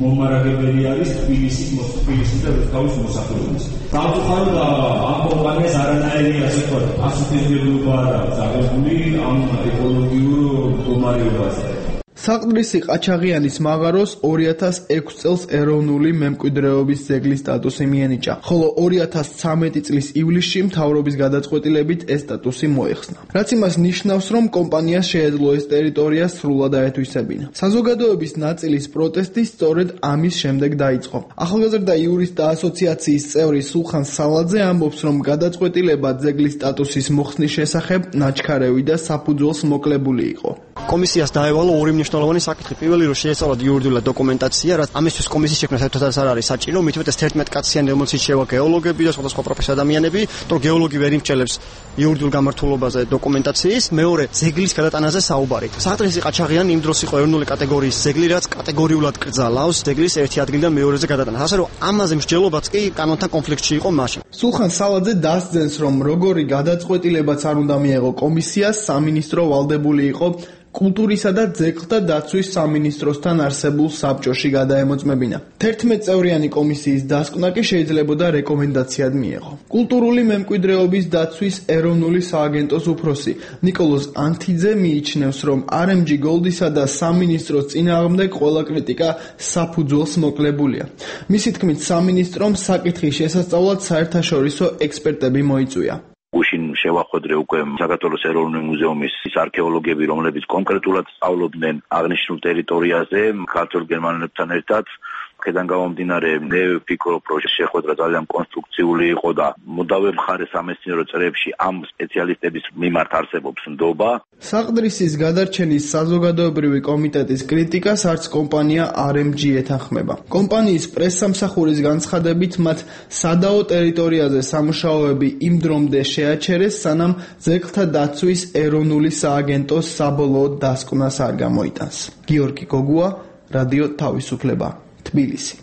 მომარაგებელი არის თბილისის თბილისის და რუსთავის მოსახლეობის. დავუხაროთ ამ კომპანიას არანაირი ასე ვთქვათ პასუხისმგებლობა არ აქვს აღებული ამ ეკოლოგიურ მდგომარეობაზე. საყდრისი ყაჩაღიანის მაღაროს ორი ათას ექვსი წელს ეროვნული მემკვიდრეობის ძეგლის სტატუსი მიენიჭა, ხოლო ორი ათას ცამეტი წლის ივლისში მთავრობის გადაწყვეტილებით ეს სტატუსი მოიხსნა. რაც იმას ნიშნავს, რომ კომპანიას შეეძლო ეს ტერიტორია სრულად აეთვისებინა. საზოგადოების ნაწილის პროტესტი სწორედ ამის შემდეგ დაიწყო. ახალგაზრდა იურისტთა ასოციაციის წევრი სულხან სალაძე ამბობს, რომ გადაწყვეტილება ძეგლის სტატუსის მოხსნის შესახებ ნაჩქარევი და საფუძველს მოკლებული იყო. კომისიას დაევალა ორი მნიშვნელოვანი საკითხი. პირველი რომ შეესწავლათ იურიდიულად დოკუმენტაცია, რაც ამისთვის კომისიის შექმნა საერთოდ არ არის საჭირო, მით უმეტეს თერთმეტი კაციანი, რომელსაც შევა გეოლოგები და სხვადასხვა პროფესიის ადამიანები, რომ გეოლოგი ვერ იმსჯელებს იურიდიულ გამართულობაზე დოკუმენტაციის. მეორე, ძეგლის გადატანაზე საუბარი. საყდრისი ყაჩაღიანი იმ დროს იყო ეროვნული კატეგორიის ძეგლი, რაც კატეგორიულად კრძალავს ძეგლის ერთი ადგილიდან მეორეზე გადატანას. ასე რომ ამაზე მსჯელობაც კი კანონთან კონფლიქტში იყო მაშინ. სულხან სალაძე დასძენს, რომ როგორი გადაწყვეტილებაც არ უნდა მიეღო კომისიას, სამინისტრო ვალდებული იყო კულტურისა და ძეგლთა დაცვის სამინისტროსთან არსებულ საბჭოში გადაემოწმებინა. თერთმეტი წევრიანი კომისიის დასკვნა კი შეიძლებოდა რეკომენდაციად მიეღო. კულტურული მემკვიდრეობის დაცვის ეროვნული სააგენტოს უფროსი ნიკოლოზ ანთიძე მიიჩნევს, რომ არ ემ ჯი Gold-ისა და სამინისტროს წინააღმდეგ ყველა კრიტიკა საფუძველს მოკლებულია. მისი თქმით, სამინისტრომ საკითხის შესასწავლად საერთაშორისო ექსპერტები მოიწვია. გუშინ შევახვედრე უკვე საქართველოს ეროვნული მუზეუმის არქეოლოგები, რომლებიც კონკრეტულად სწავლობდნენ აღნიშნულ ტერიტორიაზე ქართველ გერმანელებთან ერთად. აქედან გამომდინარე, მე ვფიქრობ, რომ შეხვედრა ძალიან კონსტრუქციული იყო და მუდავე მხარე სამეცნიერო წრეებში ამ სპეციალისტების მიმართ არსებობს ნდობა. საყდრისის გადარჩენის საზოგადოებრივი კომიტეტის კრიტიკას არც კომპანია არ ემ ჯი ეთანხმება. კომპანიის პრესსამსახურის განცხადებით, მათ სადაო ტერიტორიაზე სამუშაოები იმ დრომდე შეაჩერეს, სანამ ძეგლთა დაცვის ეროვნული სააგენტოს საბოლოო დასკვნას არ გამოიტანს. გიორგი გოგუა, რადიო თავისუფლება. თბილისი.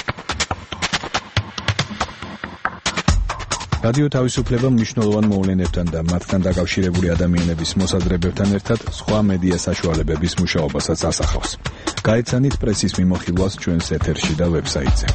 რადიო თავისუფლება მნიშვნელოვან მოვლენებთან და მათთან დაკავშირებული ადამიანების მოსაზრებებთან ერთად სხვა მედია საშუალებების მუშაობასაც ასახავს. გაეცანით პრესის მიმოხილვას ჩვენს ეთერში და ვებსაიტზე.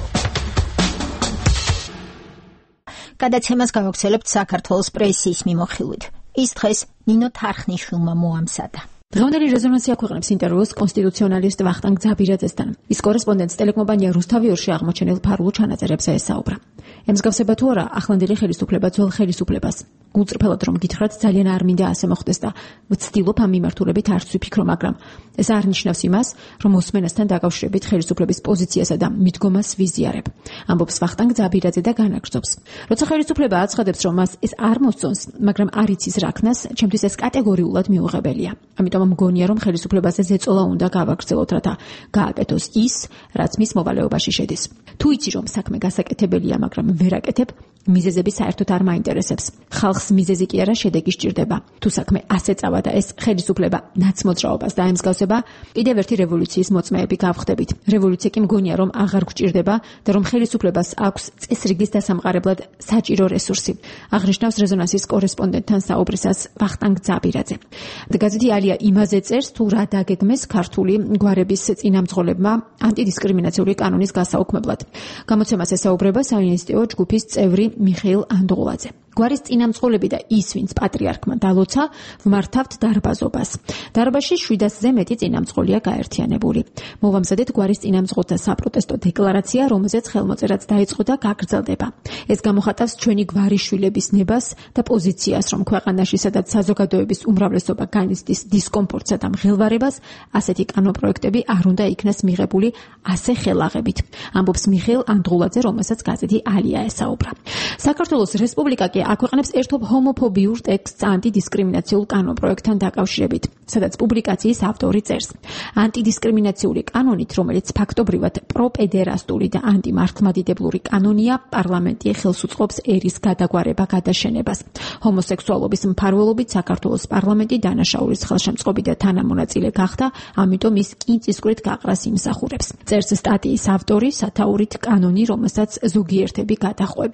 გადაცემას გავაგრძელებთ საქართველოს პრესის მიმოხილვით. ის დღეს ნინო თარხნიშვილმა მოამზადა. დღევანდელი რეზონანსი აქვეყნებს ინტერვიუს კონსტიტუციონალისტ ვახტანგ ძაბირაძესთან. ის კორესპონდენტს ტელეკომპანია რუსთავი ორში აღმოჩენილ ფარულ ჩანაწერებზე ესაუბრა. ემსგავსება თუ არა ახლანდელი ხელისუფლება ძველ ხელისუფლებას. გულწრფელად რომ გითხრათ, ძალიან არ მინდა ასე მოხდეს და ვცდილობ ამ მიმართულებით არც ვიფიქრო, მაგრამ ეს არ ნიშნავს იმას, რომ მოსმენასთან დაკავშირებით ხელისუფლების პოზიციასა და მიდგომას ვიზიარებ. ამბობს ვახტანგ ძაბირაძე და განაგრძობს. როცა ხელისუფლება აცხადებს, რომ მას ეს არ მოსწონს, მაგრამ არ იცის რაქნას, ჩემთვის ეს კატეგორიულად მიუღებელია. ამიტომ მგონია, რომ ხელისუფლებაზე ზეწოლა უნდა გავაგრძელოთ, რათა გააკეთოს ის, რაც მის მოვალეობაში შედის. თუ იცი, რომ საქმე გასაკეთებელია, მაგრამ ვერ აკეთებ, მიზეზები საერთოდ არ მაინტერესებს. ხალხს მიზეზი კი არა, შედეგი სჭირდება. თუ საქმე ასე წავა და ეს ხელისუფლება ნაცმოძრაობას დაემსგავსება, კიდევ ერთი რევოლუციის მოწმეები გავხდებით. რევოლუცია კი მგონია, რომ აღარ გვჭირდება და რომ ხელისუფლებას აქვს წესრიგის დასამყარებლად საჭირო რესურსი. აღნიშნავს რეზონანსის კორესპონდენტთან საუბრისას ვახტანგ ძაბირაძე. გაზეთი ალია იმაზე წერს, თუ რა დაგეგმეს ქართული გვარების წინამძღოლებმა ანტიდისკრიმინაციული კანონის გასაუქმებლად. გამოცემას ესაუბრება სამინისტრო ჯგუფის წევრი მიხეილ ანდღულაძე. გვარის წინამძღოლები და ის, ვინც პატრიარქმა დალოცა, ვმართავთ დარბაზობას. დარბაზში შვიდასზე მეტი წინამძღოლია გაერთიანებული. მოვამზადეთ გვარის წინამძღოლთა საპროტესტო დეკლარაცია, რომელზეც ხელმოწერაც დაიწყო და გაგრძელდება. ეს გამოხატავს ჩვენი გვარის შვილების ნებას და პოზიციას, რომ ქვეყანაში, სადაც საზოგადოების უმრავლესობა განიცდის დისკომფორტსა და მღელვარებას, ასეთი კანონპროექტები არ უნდა იქნას მიღებული ასე ხელაღებით. ამბობს მიხეილ ანდღულაძე, რომელსაც გაზეთი ალია ესაუბრა. საქართველოს რესპუბლიკა კი აქვეყნებს ერთობ ჰომოფობიურ ტექსტს ანტიდისკრიმინაციულ კანონპროექტთან დაკავშირებით, სადაც პუბლიკაციის ავტორი წერს. ანტიდისკრიმინაციული კანონით, რომელიც ფაქტობრივად პროპედერასტული და ანტიმართლმადიდებლური კანონია, პარლამენტი ხელს უწყობს ერის გადაგვარება გადაშენებას. ჰომოსექსუალობის მფარველობით საქართველოს პარლამენტი დანაშაულის ხელშემწყობი და თანამონაწილე გახდა, ამიტომ ის კინწისკვრით გაყრას იმსახურებს. წერს სტატიის ავტორი სათაურით კანონი, რომელსაც ზოგიერთები გადაყვებიან.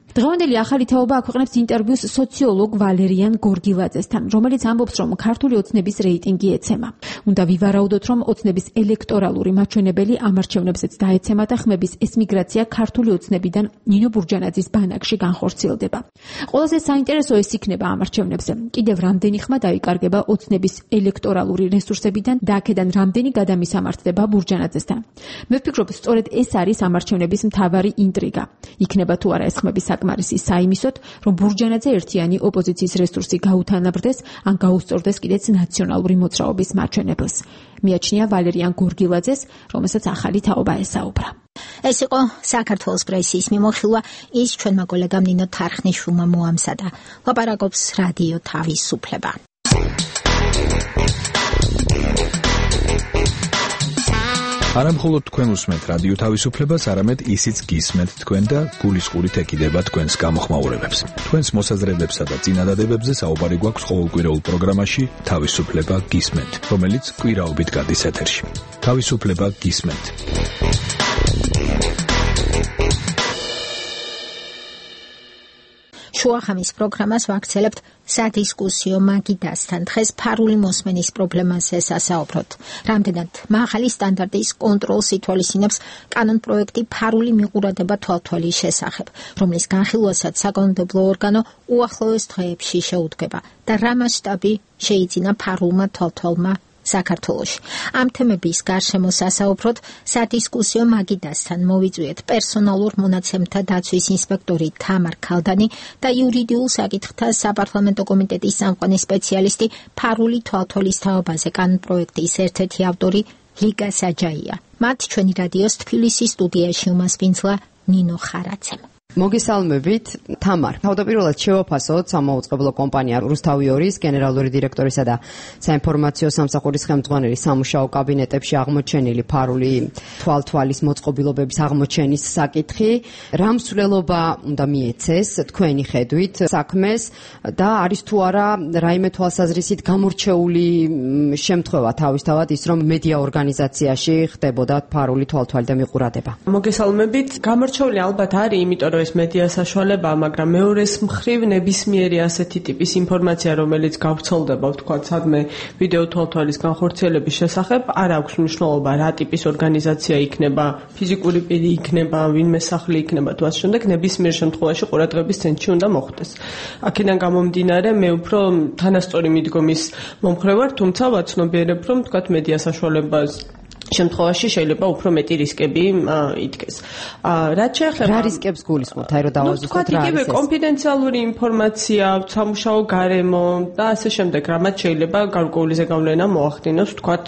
დღევანდელი ახალი თაობა აქვეყნებს ინტერვიუს სოციოლოგ ვალერიან გორგილაძესთან, რომელიც ამბობს, რომ ქართული ოცნების რეიტინგი ეცემა. უნდა ვივარაუდოთ, რომ ოცნების ელექტორალური მაჩვენებელი ამ არჩევნებზეც დაეცემა და ხმების ეს მიგრაცია ქართული ოცნებიდან ნინო ბურჯანაძის ბანაკში განხორციელდება. ყველაზე საინტერესო ეს იქნება ამ არჩევნებზე. კიდევ რამდენი ხმა დაიკარგება ოცნების ელექტორალური რესურსებიდან და აქედან რამდენი გადამისამართდება ბურჯანაძესთან. მე ვფიქრობ, სწორედ ეს არის ამ არჩევნების მთავარი ინტრიგა. იქნება თუ არა ეს ხმები საკმარისი საიმისოდ, რომ ბურჯანაძე ერთიანი ოპოზიციის რესურსი გაუთანაბრდეს ან გაუსწორდეს კიდეც ნაციონალური მოძრაობის მაჩვენებელს. მიაჩნია ვალერიან გორგილაძეს, რომელსაც ახალი თაობა ესაუბრა. ეს იყო საქართველოს პრესის მიმოხილვა, ის ჩვენმა კოლეგამ ნინო თარხნიშვილმა მოამზადა. ლაპარაკობს რადიო თავისუფლება. არა მხოლოდ თქვენ უსმენთ რადიო თავისუფლებას, არამედ ისიც გისმენთ თქვენ და გულისყურით ეკიდება თქვენს გამოხმაურებებს. თქვენს მოსაზრებებსა და წინადადებებზე საუბარი გვაქვს ყოველკვირეულ პროგრამაში თავისუფლება გისმენთ, რომელიც კვირაობით გადის ეთერში. თავისუფლება გისმენთ. შუახამის პროგრამას ვაგრძელებთ სადისკუსიო მაგიდასთან. დღეს ფარული მოსმენის პრობლემაზე სასაუბროთ. რამდენად მაღალი სტანდარტის კონტროლს ითვალისწინებს კანონპროექტი ფარული მიყურადება თვალთვალის შესახებ, რომლის განხილვასაც საკანონმდებლო ორგანო უახლოეს დღეებში შეუდგება და რა მასშტაბი შეიძინა ფარულმა თვალთვალმა საქართველოში. ამ თემების გარშემო სასაუბროთ სადისკუსიო მაგიდასთან მოვიწვიეთ პერსონალურ მონაცემთა დაცვის ინსპექტორი თამარ ქალდანი და იურიდიულ საკითხთა საპარლამენტო კომიტეტის სამყარო სპეციალისტი ფარული თვალთვალის თაობაზე კანონპროექტის ერთ-ერთი ავტორი ლიგა საჯაია. მათ ჩვენი რადიოს თბილისის სტუდიაში უმასპინძლა ნინო ხარაცემ. მოგესალმებით, თამარ. თავდაპირველად შევაფასოთ სამაუწყებლო კომპანია რუსთავი ორის გენერალური დირექტორისა და საინფორმაციო სამსახურის ხელმძღვანელის სამუშაო კაბინეტებში აღმოჩენილი ფარული თვალთვალის მოწყობილობების აღმოჩენის საკითხი. რა მსვლელობა უნდა მიეცეს თქვენი ხედვით საქმეს და არის თუ არა რაიმე თვალსაზრისით გამორჩეული შემთხვევა თავისთავად ის, რომ მედია ორგანიზაციაში ხდებოდა ფარული თვალთვალი და მიყურადება? მოგესალმებით. გამორჩეული ალბათ არის, იმიტომ რომ ეს მედია საშუალებაა, მაგრამ მეორეს მხრივ ნებისმიერი ასეთი ტიპის ინფორმაცია, რომელიც გავრცელდება, ვთქვათ, სადმე ვიდეო თვალთვალის განხორციელების შესახებ, არ აქვს მნიშვნელობა რა ტიპის ორგანიზაცია იქნება, ფიზიკური პირი იქნება, ვინმე სახლი იქნება თუ ასე შემდეგ, ნებისმიერ შემთხვევაში ყურადღების ცენტრში უნდა მოხვდეს. აქედან გამომდინარე, მე უფრო თანასწორი მიდგომის მომხრე ვარ, თუმცა ვაცნობიერებ, რომ ვთქვათ, მედია საშუალებას შემთხვევაში შეიძლება უფრო მეტი რისკები იდგეს. რაც შეეხება რა რისკებს გულისხმობთ, აი რომ დავაზუსტოთ რა არის ეს? კონფიდენციალური ინფორმაცია, სამუშაო გარემო და ასე შემდეგ, რამაც შეიძლება გარკვეული ზეგავლენა მოახდინოს, ვთქვათ,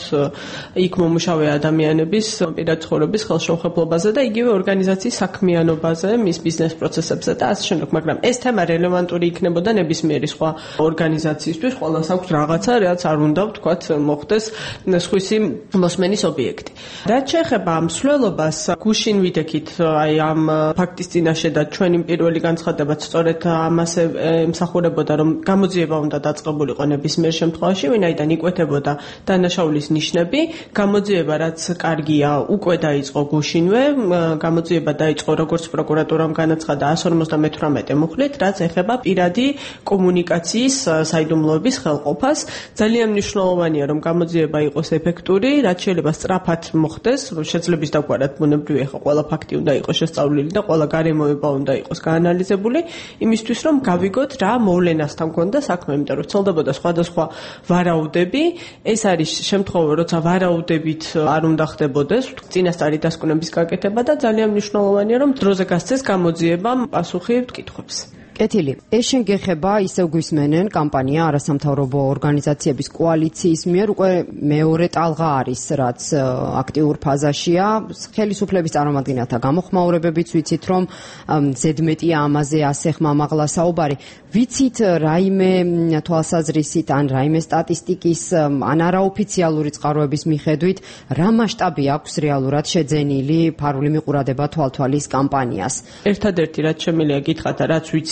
იქ მომუშავე ადამიანების პირად ცხოვრების ხელშეუხებლობაზე და იგივე ორგანიზაციის საქმიანობაზე, მის ბიზნეს პროცესებზე და ასე შემდეგ, მაგრამ ეს თემა რელევანტური იქნებოდა ნებისმიერი სხვა ორგანიზაციისთვის, ყველას აქვს რაღაცა, რაც არ უნდა, ვთქვათ, მოხდეს სხვისი მოსმენის ობიექტი. რაც შეეხება ამ მსვლელობას, გუშინ ვიდექით აი ამ ფაქტის წინაშე და ჩვენი პირველი განცხადებაც სწორედ ამასე ემსახურებოდა, რომ გამოძიება უნდა დაწყებულიყო ნებისმიერ შემთხვევაში, ვინაიდან იკვეთებოდა დანაშაულის ნიშნები. გამოძიება, რაც კარგია, უკვე დაიწყო გუშინვე. გამოძიება დაიწყო როგორც პროკურატურამ განაცხადა εκατს ორმოცდამეთვრამეტე მუხლით, რაც ეხება პირადი კომუნიკაციის საიდუმლოების ხელყოფას. ძალიან მნიშვნელოვანია, რომ გამოძიება იყოს ეფექტური, რაც შეიძლება სწრაფად მოხდეს, შეძლების დაგვარად ბუნებრივი ახლა ყველა ფაქტი უნდა იყოს შესწავლილი და ყველა გარემოება უნდა იყოს გაანალიზებული, იმისთვის რომ გავიგოთ რა მოვლენასთან გქონდა საქმე, იმიტომ რომ ვრცელდებოდა სხვადასხვა ვარაუდები. ეს არის შემთხვევა, როცა ვარაუდებით არ უნდა ხდებოდეს წინასწარი დასკვნების გაკეთება და ძალიან მნიშვნელოვანია, რომ დროზე გასცეს გამოძიებამ პასუხი კითხვებს. კეთილი. ეს შენ გეხება, ისევ გვისმენენ კამპანია არასამთავრობო ორგანიზაციების კოალიციის მიერ უკვე მეორე ტალღა არის, რაც აქტიურ ფაზაშია. ხელისუფლების წარმომადგენელთა გამოხმაურებებიც ვიცით, რომ ზედმეტია ამაზე ასე ხმამაღლა საუბარი. ვიცით რაიმე თვალსაზრისით ან რაიმე სტატისტიკის ან არაოფიციალური წყაროების მიხედვით რა მასშტაბი აქვს რეალურად შეძენილი ფარული მიყურადება თვალთვალის კამპანიას? ერთადერთი რაც შემიძლია გითხრათ და რაც ვიცი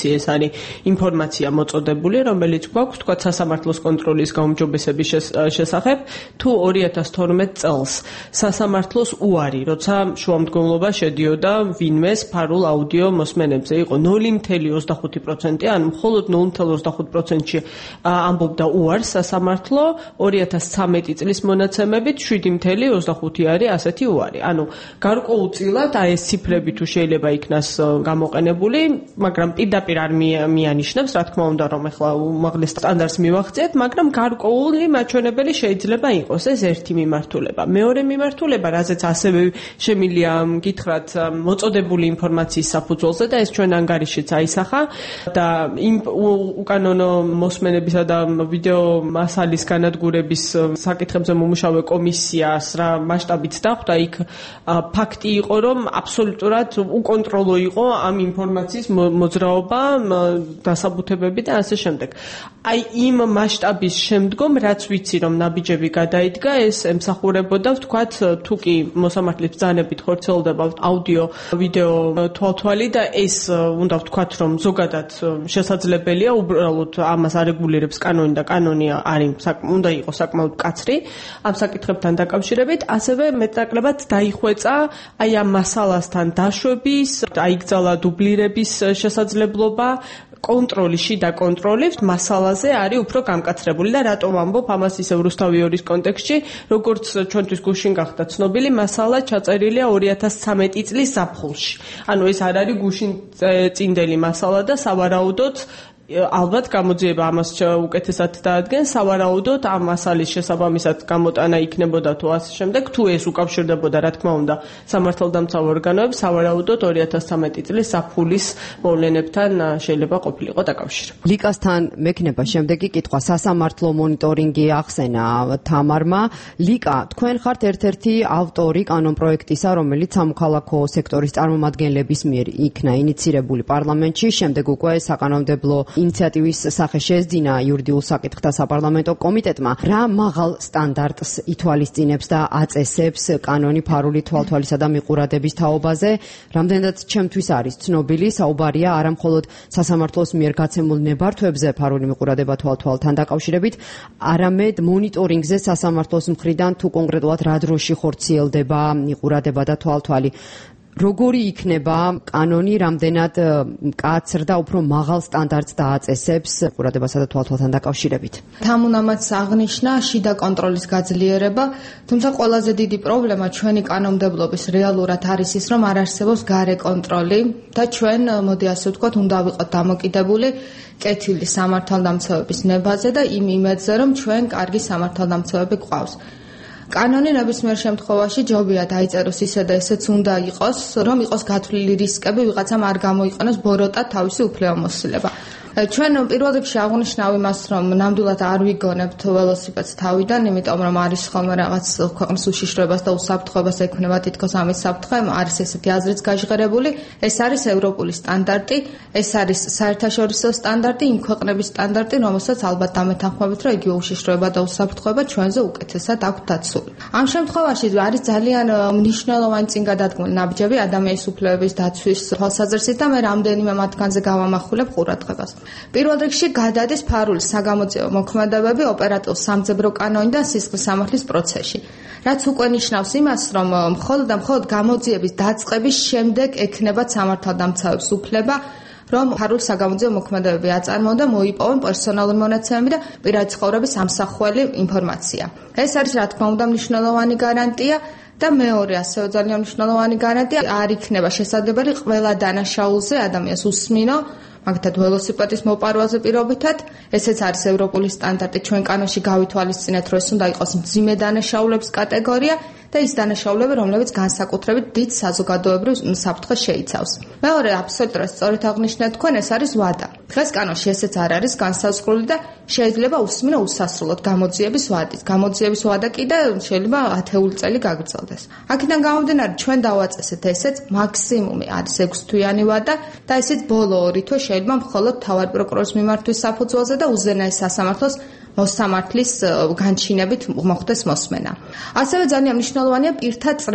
ეს არის ინფორმაცია მოწოდებული, რომელიც გვაქვს თქვა სასამართლოს კონტროლის გაუმჯობესების შესახებ, თუ ორი ათას თორმეტ წელს სასამართლოს უარი, როცა შუამდგომლობა შედიოდა ვინმეს ფარულ აუდიო მოსმენებზე, იყო ნული ათეული ოცდახუთი პროცენტი, ანუ მხოლოდ ნული ათეული ოცდახუთი პროცენტი ამბობდა უარს სასამართლო, ორი ათას ცხრამეტი წლის მონაცემებით შვიდი ათეული ოცდახუთი არის ასეთი უარი. ანუ გარკვეულწილად აი ეს ციფრები თუ შეიძლება იქნას გამოყენებული, მაგრამ პირდაპირ არ მიანიშნებს, რა თქმა უნდა, რომ ახლა უმაღლეს სტანდარტს მივახციეთ, მაგრამ გარკვეული მაჩვენებელი შეიძლება იყოს ეს ერთი მიმართულება. მეორე მიმართულება, რაზეც ასევე შემილია გითხრათ მოწოდებული ინფორმაციის საფუძველზე და ეს ჩვენ ანგარიშიც აისახა და იმ უკანონო მოსმენებისა და ვიდეო მასალის განადგურების საკითხებზე მომუშავე კომისიას რა მასშტაბით დახვდა, იქ ფაქტი იყო, რომ აბსოლუტურად უკონტროლო იყო ამ ინფორმაციის მოძრაობა, დასაბუთებები და ასე შემდეგ. აი იმ მასშტაბის შემდგომ, რაც ვიცი, რომ ნაბიჯები გადაიდგა, ეს ემსახურებოდა, ვთქვათ, თუ კი მოსამართლის ბრძანებით ხორციელდება აუდიო, ვიდეო თვალთვალი და ეს უნდა ვთქვათ, რომ ზოგადად შესაძლებელია, უბრალოდ ამას არეგულირებს კანონი და კანონი არის უნდა იყოს საკმაოდ მკაცრი ამ საკითხებთან დაკავშირებით, ასევე მეტნაკლებად დაიხვეწა აი ამ მასალასთან დაშვების, აიგზალა დუბლირების შესაძლებლობა, კონტროლი, შიდა კონტროლი მასალაზე არის უფრო გამკაცრებული და რატომ ამბობ ამას ისევ რუსთავიორის კონტექსტში, როგორც ჩვენთვის გუშინ გახდა ცნობილი, მასალა ჩაწერილია ორი ათას ცხრამეტი წლის ზაფხულში. ანუ ეს არ არის გუშინ წინდელი მასალა და სავარაუდოდ ალბათ გამოძიება ამას უკეთესად დაადგენს, სავარაუდოდ ამ მასალის შესაბამისად გამოტანა იქნებოდა თუ ასე შემდეგ, თუ ეს უკავშირდებოდა, რა თქმა უნდა, სამართალდამცავ ორგანოებს, სავარაუდოდ ორი ათას ცხრამეტი წლის ზაფხულის მოვლენებთან შეიძლება ყოფილიყო დაკავშირებული. ლიკასთან მექნება შემდეგი კითხვა, სასამართლო მონიტორინგი ახსენა თამარმა. ლიკა, თქვენ ხართ ერთ-ერთი ავტორი კანონპროექტისა, რომელიც სამოქალაქო სექტორის წარმომადგენლების მიერ იქნა ინიცირებული პარლამენტში, შემდეგ უკვე საკანონმდებლო ინიციატივის სახე შეესძინა იურიდიულ საკითხთა საპარლამენტო კომიტეტმა. რა მაღალ სტანდარტს ითვალისწინებს და აწესებს კანონი ფარული თვალთვალისა და მიყურადების თაობაზე? რამდენად ჩემთვის არის ცნობილი, საუბარია არა მხოლოდ სასამართლოს მიერ გაცემულ ნებართვებზე ფარული მიყურადება თვალთვალთან დაკავშირებით, არამედ მონიტორინგზე სასამართლოს მხრიდან თუ კონკრეტულად რა დროში ხორციელდება მიყურადება და თვალთვალი. როგორი იქნება კანონი, რამდენად მკაცრ და უფრო მაღალ სტანდარტს დააწესებს ყურადებასა და თვალთვალთან დაკავშირებით? თამუნამაც აღნიშნა შიდა კონტროლის გაძლიერება, თუმცა ყველაზე დიდი პრობლემა ჩვენი კანონმდებლობის რეალურად არის ის, რომ არ არსებობს გარე კონტროლი და ჩვენ, მოდი ასე ვთქვათ, უნდა ვიყოთ დამოკიდებული კეთილი სამართალდამცავების ნებაზე და იმ იმედზე, რომ ჩვენ კარგი სამართალდამცავები გვყავს. კანონი ნებისმიერ შემთხვევაში ჯობია დაიწეროს ისე და ესეც უნდა იყოს, რომ იყოს გათვლილი რისკები, ვიღაცამ არ გამოიყენოს ბოროტად თავისი უფლებამოსილება. ჩვენ პირველ რიგში აღვნიშნავ იმას, რომ ნამდვილად არ ვიგონებთ ველოსიპედს თავიდან, იმიტომ რომ არის ხოლმე რაღაც ქვეყნის უშიშროებას და უსაფრთხოებას ექნება თითქოს ამის საფრთხე, არის ესეთი აზრიც გაჟღერებული, ეს არის ევროპული სტანდარტი, ეს არის საერთაშორისო სტანდარტი, იმ ქვეყნების სტანდარტი, რომელსაც ალბათ დამეთანხმებით, რომ იგი უშიშროება და უსაფრთხოება ჩვენზე უკეთესად აქვს დაცული. ამ შემთხვევაში არის ძალიან მნიშვნელოვანი წინ გადადგმული ნაბიჯები ადამიანის უფლებების დაცვის თვალსაზრისით და მე რამდენიმე მათგანზე გავამახვილებ ყურადღებას. პირველ რიგში გადადის ფარული საგამოძიებო მოქმედებები ოპერატიულ სამძებრო კანონიდან სისხლის სამართლის პროცესში. რაც უკვე ნიშნავს იმას, რომ მხოლოდ და მხოლოდ გამოძიების დაწყების შემდეგ ექნება სამართალდამცავებს უფლება, რომ ფარული საგამოძიებო მოქმედებები აწარმოონ და მოიპოვონ პერსონალური მონაცემები და პირადი ცხოვრების ამსახველი ინფორმაცია. ეს არის რა თქმა უნდა მნიშვნელოვანი გარანტია. და მეორე ასევე ძალიან მნიშვნელოვანი გარანტია, არ იქნება შესაძლებელი ყველა დანაშაულზე ადამიანს უსმინო, მაგათად ველოსიპედის მოპარვაზე პირობითად, ესეც არის ევროპული სტანდარტი, ჩვენ კანონში გავითვალისწინეთ, რომ ეს უნდა იყოს მძიმე დანაშაულების კატეგორია და ის დანაშაულები, რომლებიც განსაკუთრებით დიდ საზოგადოებრივ საფრთხეს შეიცავს. მეორე, აბსოლუტურად სწორედ აღნიშნეთ თქვენ, ეს არის ვადა. დღეს კანონში ესეც არ არის განსაზღვრული და შეიძლება უსმინო უსასრულოდ გამოძიების ვადით. გამოძიების ვადა კიდე შეიძლება ათეული წელი გაგრძელდეს. აქედან გამომდინარე, ჩვენ დავაწესეთ ესეც მაქსიმუმი არის ექვსი თვიანი ვადა და ესეც ბოლო ორი თვე შეიძლება მხოლოდ თავად პროკურორის მიმართვის საფუძველზე და უზენაეს სასამართლოს მოსამართლის განჩინებით მოხდეს მოსმენა. ასევე ძალიან მნიშვნელოვანია პირთა წრე.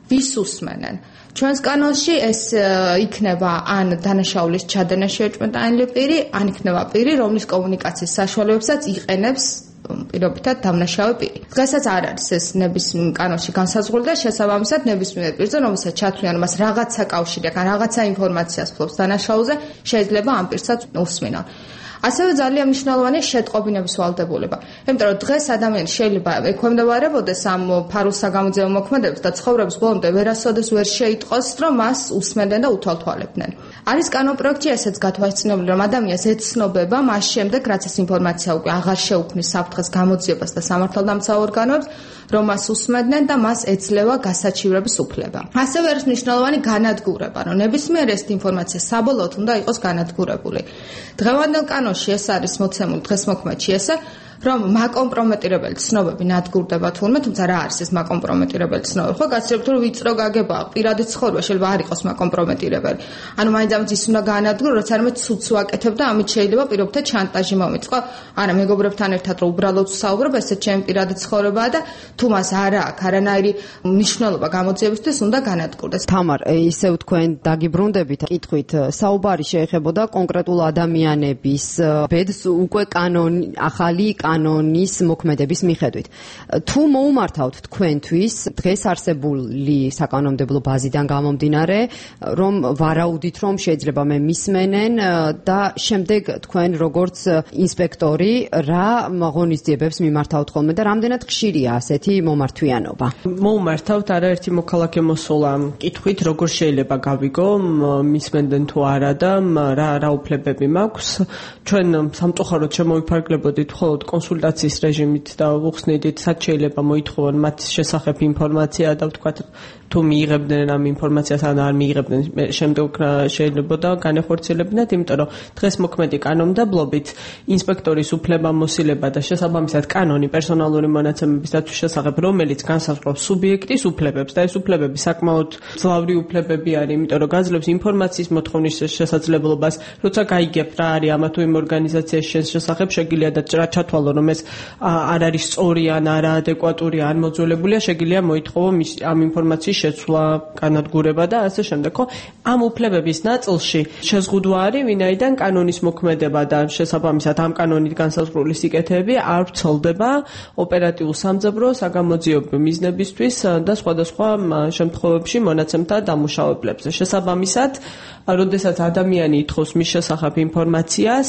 ვის უსმენენ. ჩვენს კანონში ეს იქნება ან დანაშაულის ჩადენა შეჭმეტანილი პირი, ან იქნება პირი, რომლის კომუნიკაციის საშუალებებსაც იყენებს პირობითად დამნაშავე პირი. დღესაც არ არის ეს ნებისმიერ კანონში განსაზღვრული და შესაბამისად ნებისმიერ პირზე, რომელსაც ჩათვლიან მას რაღაცა კავშირი აქვს, ან რაღაცა ინფორმაციას ფლობს დანაშაულზე, შეიძლება ამ პირსაც უსმინონ. ასევე ძალიან მნიშვნელოვანია შეტყობინების ვალდებულება. იმიტომ რომ დღეს ადამიანი შეიძლება ექვემდებარებოდეს ამ ფარულ საგამოძიებო მოქმედებს და ცხოვრების ბოლომდე ვერასოდეს ვერ შეიტყოს, რომ მას უსმენდნენ და უთვალთვალებდნენ. არის კანონპროექტი ესეც გათვალისწინებული, რომ ადამიანს ეცნობება მას შემდეგ, რაც ეს ინფორმაცია უკვე აღარ შეუქმნის საფრთხეს გამოძიებას და სამართალდამცავ ორგანოებს, რომ მას უსმენდნენ და მას ეძლევა გასაჩივრების უფლება. ასევე არის მნიშვნელოვანი განადგურება, რომ ნებისმიერ ეს ინფორმაცია საბოლოოდ უნდა იყოს განადგურებული. დღევანდელ კანონში ეს არის მოცემული დღეს მოქმედში ესე, რომ მაკომპრომეტირებელი ცნობები ნადგურდება თურმე, თუმცა რა არის ეს მაკომპრომეტირებელი ცნობები? ხო, გასაგებია რომ ვიწრო გაგება, პირადი ცხოვრება შეიძლება არ იყოს მაკომპრომეტირებელი. ანუ მაინც ამით ის უნდა განადგურო, როცა რამე ცუდს ვაკეთებ და ამით შეიძლება პირობითად ჩანტაჟი მომიწყო. არა, მეგობრებთან ერთად რომ უბრალოდ ვსაუბრობ, ესე ჩემი პირადი ცხოვრებაა და თუ მას არ აქვს არანაირი მნიშვნელობა გამოძიებისთვის, უნდა განადგურდეს. თამარ, ისევ თქვენ დაგიბრუნდებით, კითხვით, საუბარი შეეხებოდა კონკრეტულ ადამიანების ბედს უკვე კანონი, ახალი კანონის მოქმედების მიხედვით. თუ მოუმართავთ თქვენთვის დღეს არსებული საკანონმდებლო ბაზიდან გამომდინარე, რომ ვარაუდით რომ შეიძლება მე მისმენენ და შემდეგ თქვენ როგორც ინსპექტორი რა ღონისძიებებს მიმართავთ ხოლმე და რამდენად ხშირია ასეთი მომართვიანობა? მოუმართავთ არაერთი მოქალაქე მოსულა კითხვით, როგორ შეიძლება გავიგო მისმენდნენ თუ არა და რა რა უფლებები მაქვს. ჩვენ სამწუხაროდ შემოვიფარგლებოდით მხოლოდ კონსულტაციის რეჟიმით და უხსნიდით, სად შეიძლება მოითხოვონ მათ შესახებ ინფორმაცია და ვთქვათ თუ მიიღებდნენ ამ ინფორმაციას ან არ მიიღებდნენ, შემდეგ შეიძლება და განეხორციელებინათ, იმიტომ რომ დღეს მოქმედი კანონმდებლობით ინსპექტორის უფლებამოსილება და შესაბამისად კანონი პერსონალური მონაცემების დაცვის შესახებ, რომელიც განსაზღვრავს სუბიექტის უფლებებს და ეს უფლებები საკმაოდ მძლავრი უფლებები არის, იმიტომ რომ გაძლევს ინფორმაციის მოთხოვნის შესაძლებლობას, როცა გაიგებ რა არის ამა თუ იმ ორგანიზაციის შესახებ, შეგიძლია და ჩათვალო რომ ეს არ არის სწორი ან არაადეკვატური ან მოძველებულია, შეგიძლია მოითხოვო ამ ინფორმაციის შეცვლა, განადგურება და ასე შემდეგ. ხო, ამ უფლებების ნაწილში შეზღუდვა არის, ვინაიდან კანონის მოქმედება და შესაბამისად ამ კანონით განსაზღვრული სიკეთეები არ ვრცელდება ოპერატიულ სამძებრო საგამოძიებო მიზნებისთვის და სხვადასხვა შემთხვევებში მონაცემთა დამუშავებლებზე. შესაბამისად, როდესაც ადამიანი ითხოვს მის შესახებ ინფორმაციას,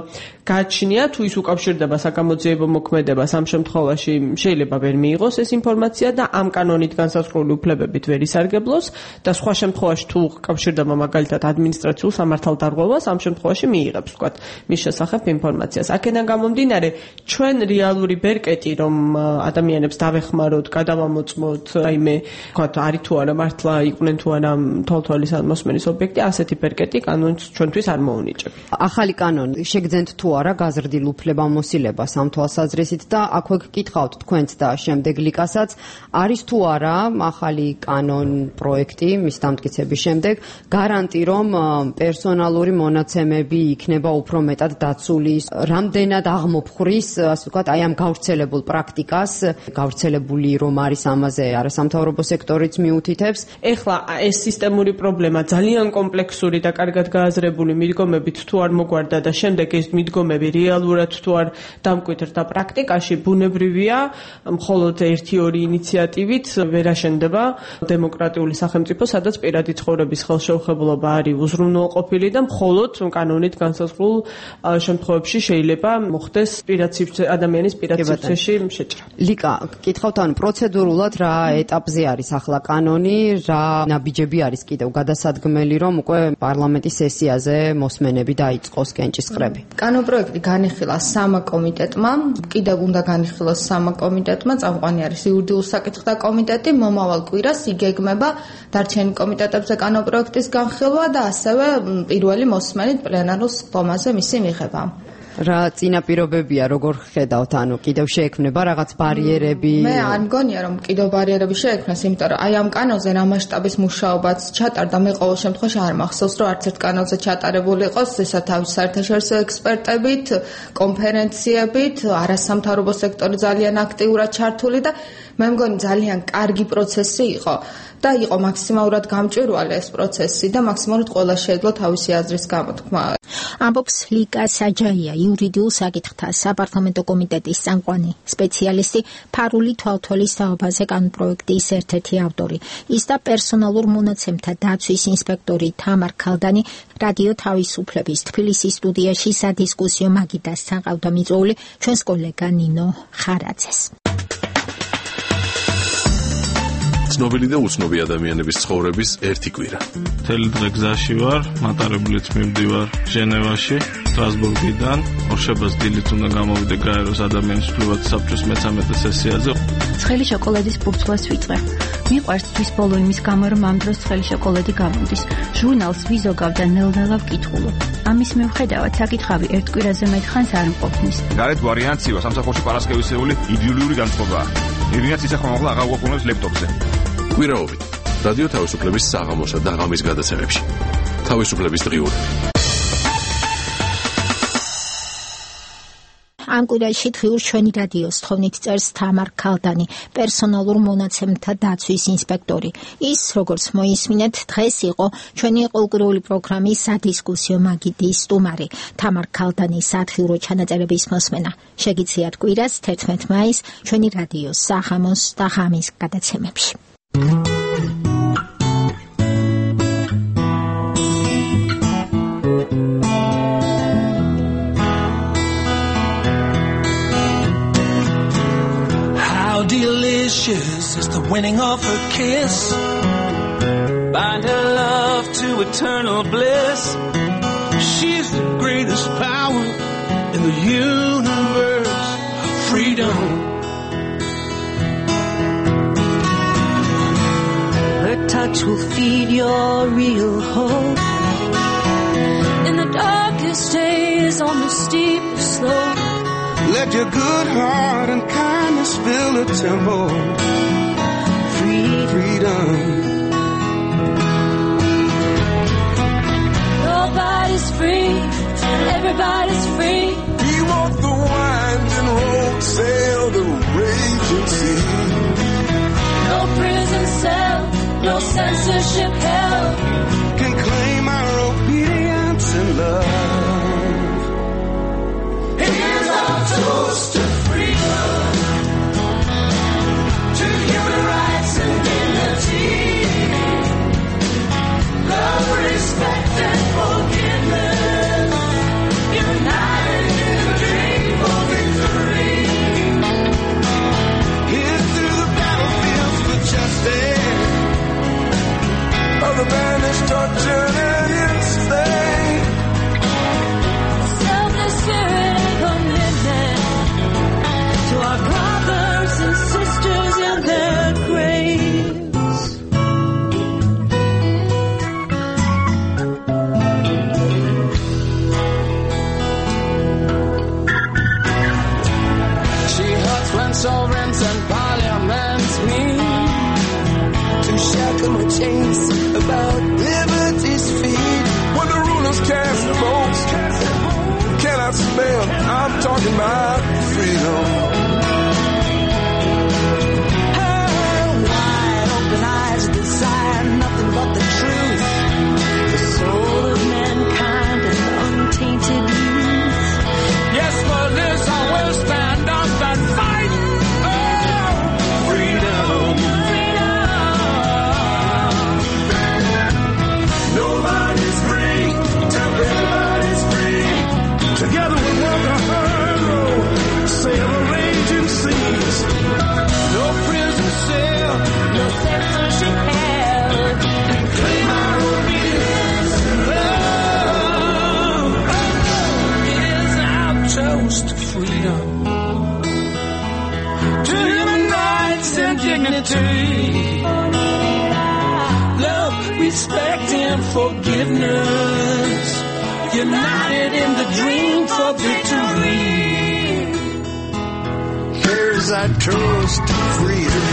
გააჩნია თუ ის უკავშირდება საგამოძიებო მოქმედებას, ამ შემთხვევაში შეიძლება ვერ მიიღოს ეს ინფორმაცია და ამ კანონით განსაზღვრული უფლებებით ვერ ისარგებლოს და სხვა შემთხვევაში თუ უკავშირდება მაგალითად ადმინისტრაციულ სამართალდარღვევას, ამ შემთხვევაში მიიღებს, ვთქვათ, მის შესახებ ინფორმაციას. აქედან გამომდინარე, ჩვენ რეალური ბერკეტი, რომ ადამიანებს დავეხმაროთ, გადავამოწმოთ, რაიმე, ვთქვათ, არის თუ არა მართლა იყვნენ თუ არა თვალთვალის მოსმენის ობიექტი, ასეთი ბერკეტი კანონს ჩვენთვის არ მოუნიჭებს. ახალი კანონი შეგძენთ თუ არა გაზრდილ უფლებამოსილებას ამ თვალსაზრისით და აქვე გკითხავთ თქვენც და შემდეგ ლიკასაც, არის თუ არა ახალი კანონ პროექტი მის დამტკიცების შემდეგ გარანტი, რომ პერსონალური მონაცემები იქნება უფრო მეტად დაცული, რამდენად აღმოფხვრის, ასე ვთქვათ, აი ამ გავრცელებულ პრაქტიკას, გავრცელებული რომ არის ამაზე არასამთავრობო სექტორიც მიუთითებს. ეხლა ეს სისტემური პრობლემა ძალიან კომპლექსური და კარგად გააზრებული მიდგომებით თუ არ მოგვარდა და შემდეგ ეს მიდგომები რეალურად თუ არ დამკვიდრდა პრაქტიკაში, ბუნებრივია, მხოლოდ ერთი-ორი ინიციატივით ვერ აშენდება დემოკრატიული სახელმწიფო, სადაც პირადი ცხოვრების ხელშეუხებლობა არის უზრუნველყოფილი და მხოლოდ კანონით განსაზღვრულ შემთხვევებში შეიძლება მოხდეს პირად ადამიანის პირად სივრცეში შეჭრა. ლიკა, გკითხავთ, ანუ პროცედურულად რა ეტაპზე არის ახლა კანონი, რა ნაბიჯები არის კიდევ გადასადგმელი, რომ უკვე პარლამენტის სესიაზე მოსმენები დაიწყოს კენჭისყრები? კანონპროექტი განიხილა სამა კომიტეტმა, კიდევ უნდა განიხილოს სამა კომიტეტმა, წამყვანი არის იურიდიულ საკითხთა კომიტეტი, მომავალ კვირას იგეგმება დარჩენილ კომიტეტებზე კანონპროექტის განხილვა და ასევე პირველი მოსმენით პლენარულ სხდომაზე მისი მიღება. რა წინაპირობებია, როგორ ხედავთ, ანუ კიდევ შეექმნება რაღაც ბარიერები? მე არ მგონია, რომ კიდევ ბარიერები შეექმნას, იმიტომ რომ აი ამ კანონზე რა მასშტაბის მუშაობაც ჩატარდა, მე ყოველ შემთხვევაში არ მახსოვს, რომ არც ერთ კანონზე ჩატარებული იყოს, ესა თავის საერთაშორისო ექსპერტებით, კონფერენციებით, არასამთავრობო სექტორი ძალიან აქტიურად ჩართული და მე მგონი ძალიან კარგი პროცესი იყო და იყო მაქსიმალურად გამჭვირვალე ეს პროცესი და მაქსიმალურად ყველა შეეძლო თავისი აზრის გამოთქმა. ამბობს ლიკა საჯაია, იურიდიულ საკითხთა საპარლამენტო კომიტეტის წამყვანი სპეციალისტი, ფარული თვალთვალის საუბაზე კანონპროექტის ერთ-ერთი ავტორი. ის და პერსონალურ მონაცემთა დაცვის ინსპექტორი თამარ ქალდანი რადიო თავისუფლების თბილისის სტუდიაში სადისკუსიო მაგიდასთან ყავდა მიწვეული ჩვენს კოლეგა ნინო ხარაძეს. ცნობილი და უცნობი ადამიანების ცხოვრების ერთი კვირა. მთელი დღე გზაში ვარ, მატარებლით მივდივარ ჟენევაში, სტრასბურგიდან. ორშაბათს დილით უნდა გამოვიდე გაეროს ადამიანის უფლებათა საბჭოს მეთორმეტე სესიაზე. ცხელი შოკოლადის ფურცლას ვიწყე. მიყვარს თვის ბოლო იმის გამო, რომ ამ დროს ცხელი შოკოლადი გამოდის. ჟურნალს ვიზოგავ და ნელ-ნელა ვკითხულობ. ამის მიუხედავად საკითხავი ერთ კვირაზე მეტხანს არ მყოფნის. გარეთ ვარიანციო სამსახურში პარასკევისეული იდეოლოგიური განწყობაა. ირინაც ისახმა მაღლა აღარ გვაყოლებს ლეპტოპზე. კვირაობით რადიო თავისუფლების საღამოსა და ღამის გადაცემებში. თავისუფლების დღიური. ამ კვირაში დღიურ ჩვენი რადიოს თხოვნით წერს თამარ ქალდანი, პერსონალურ მონაცემთა დაცვის ინსპექტორი. ის, როგორც მოისმინეთ, დღეს იყო ჩვენი ყოველკვირეული პროგრამის სადისკუსიო მაგიდის სტუმარი. თამარ ქალდანის სათხილრო ჩანაწერების მოსმენა შეგიძლიათ კვირას თერთმეტ მაისს ჩვენი რადიოს საღამოს და ღამის გადაცემებში. Delicious is the winning of her kiss. Bind her love to eternal bliss. She's the greatest power in the universe. Freedom. Her touch will feed your real hope. In the darkest days on the steepest slope. Let your good heart and kindness fill the temple. Free freedom. Nobody's free, everybody's free. We walk the winding road, sail the raging sea. No prison cell, no censorship hell can claim our obedience and love. Here's our toast to freedom, to human rights and dignity, love, respect and forgiveness, united in the dream of victory. Here's through the battlefields for justice, of the banished, tortured and enslaved. Selfless spirit and commitment to our brothers and sisters in their graves. She hurts when sovereigns and parliaments meet to shackle my chains about liberty's feet. When the rulers cast their votes, cannot spell, I'm talking about freedom. Her wide open eyes desire nothing but the truth, the soul of mankind and untainted youth. Yes, for this I will stand up and fight. Oh, freedom, freedom. Nobody's free, tell everybody's free. Together we walk a hard road, sail the raging seas. No prison cell, no censorship hell, claim our obedience and love. Is our toast to freedom, to human rights and dignity, love, respect and forgiveness, united in the dream for victory. Here's our toast to freedom,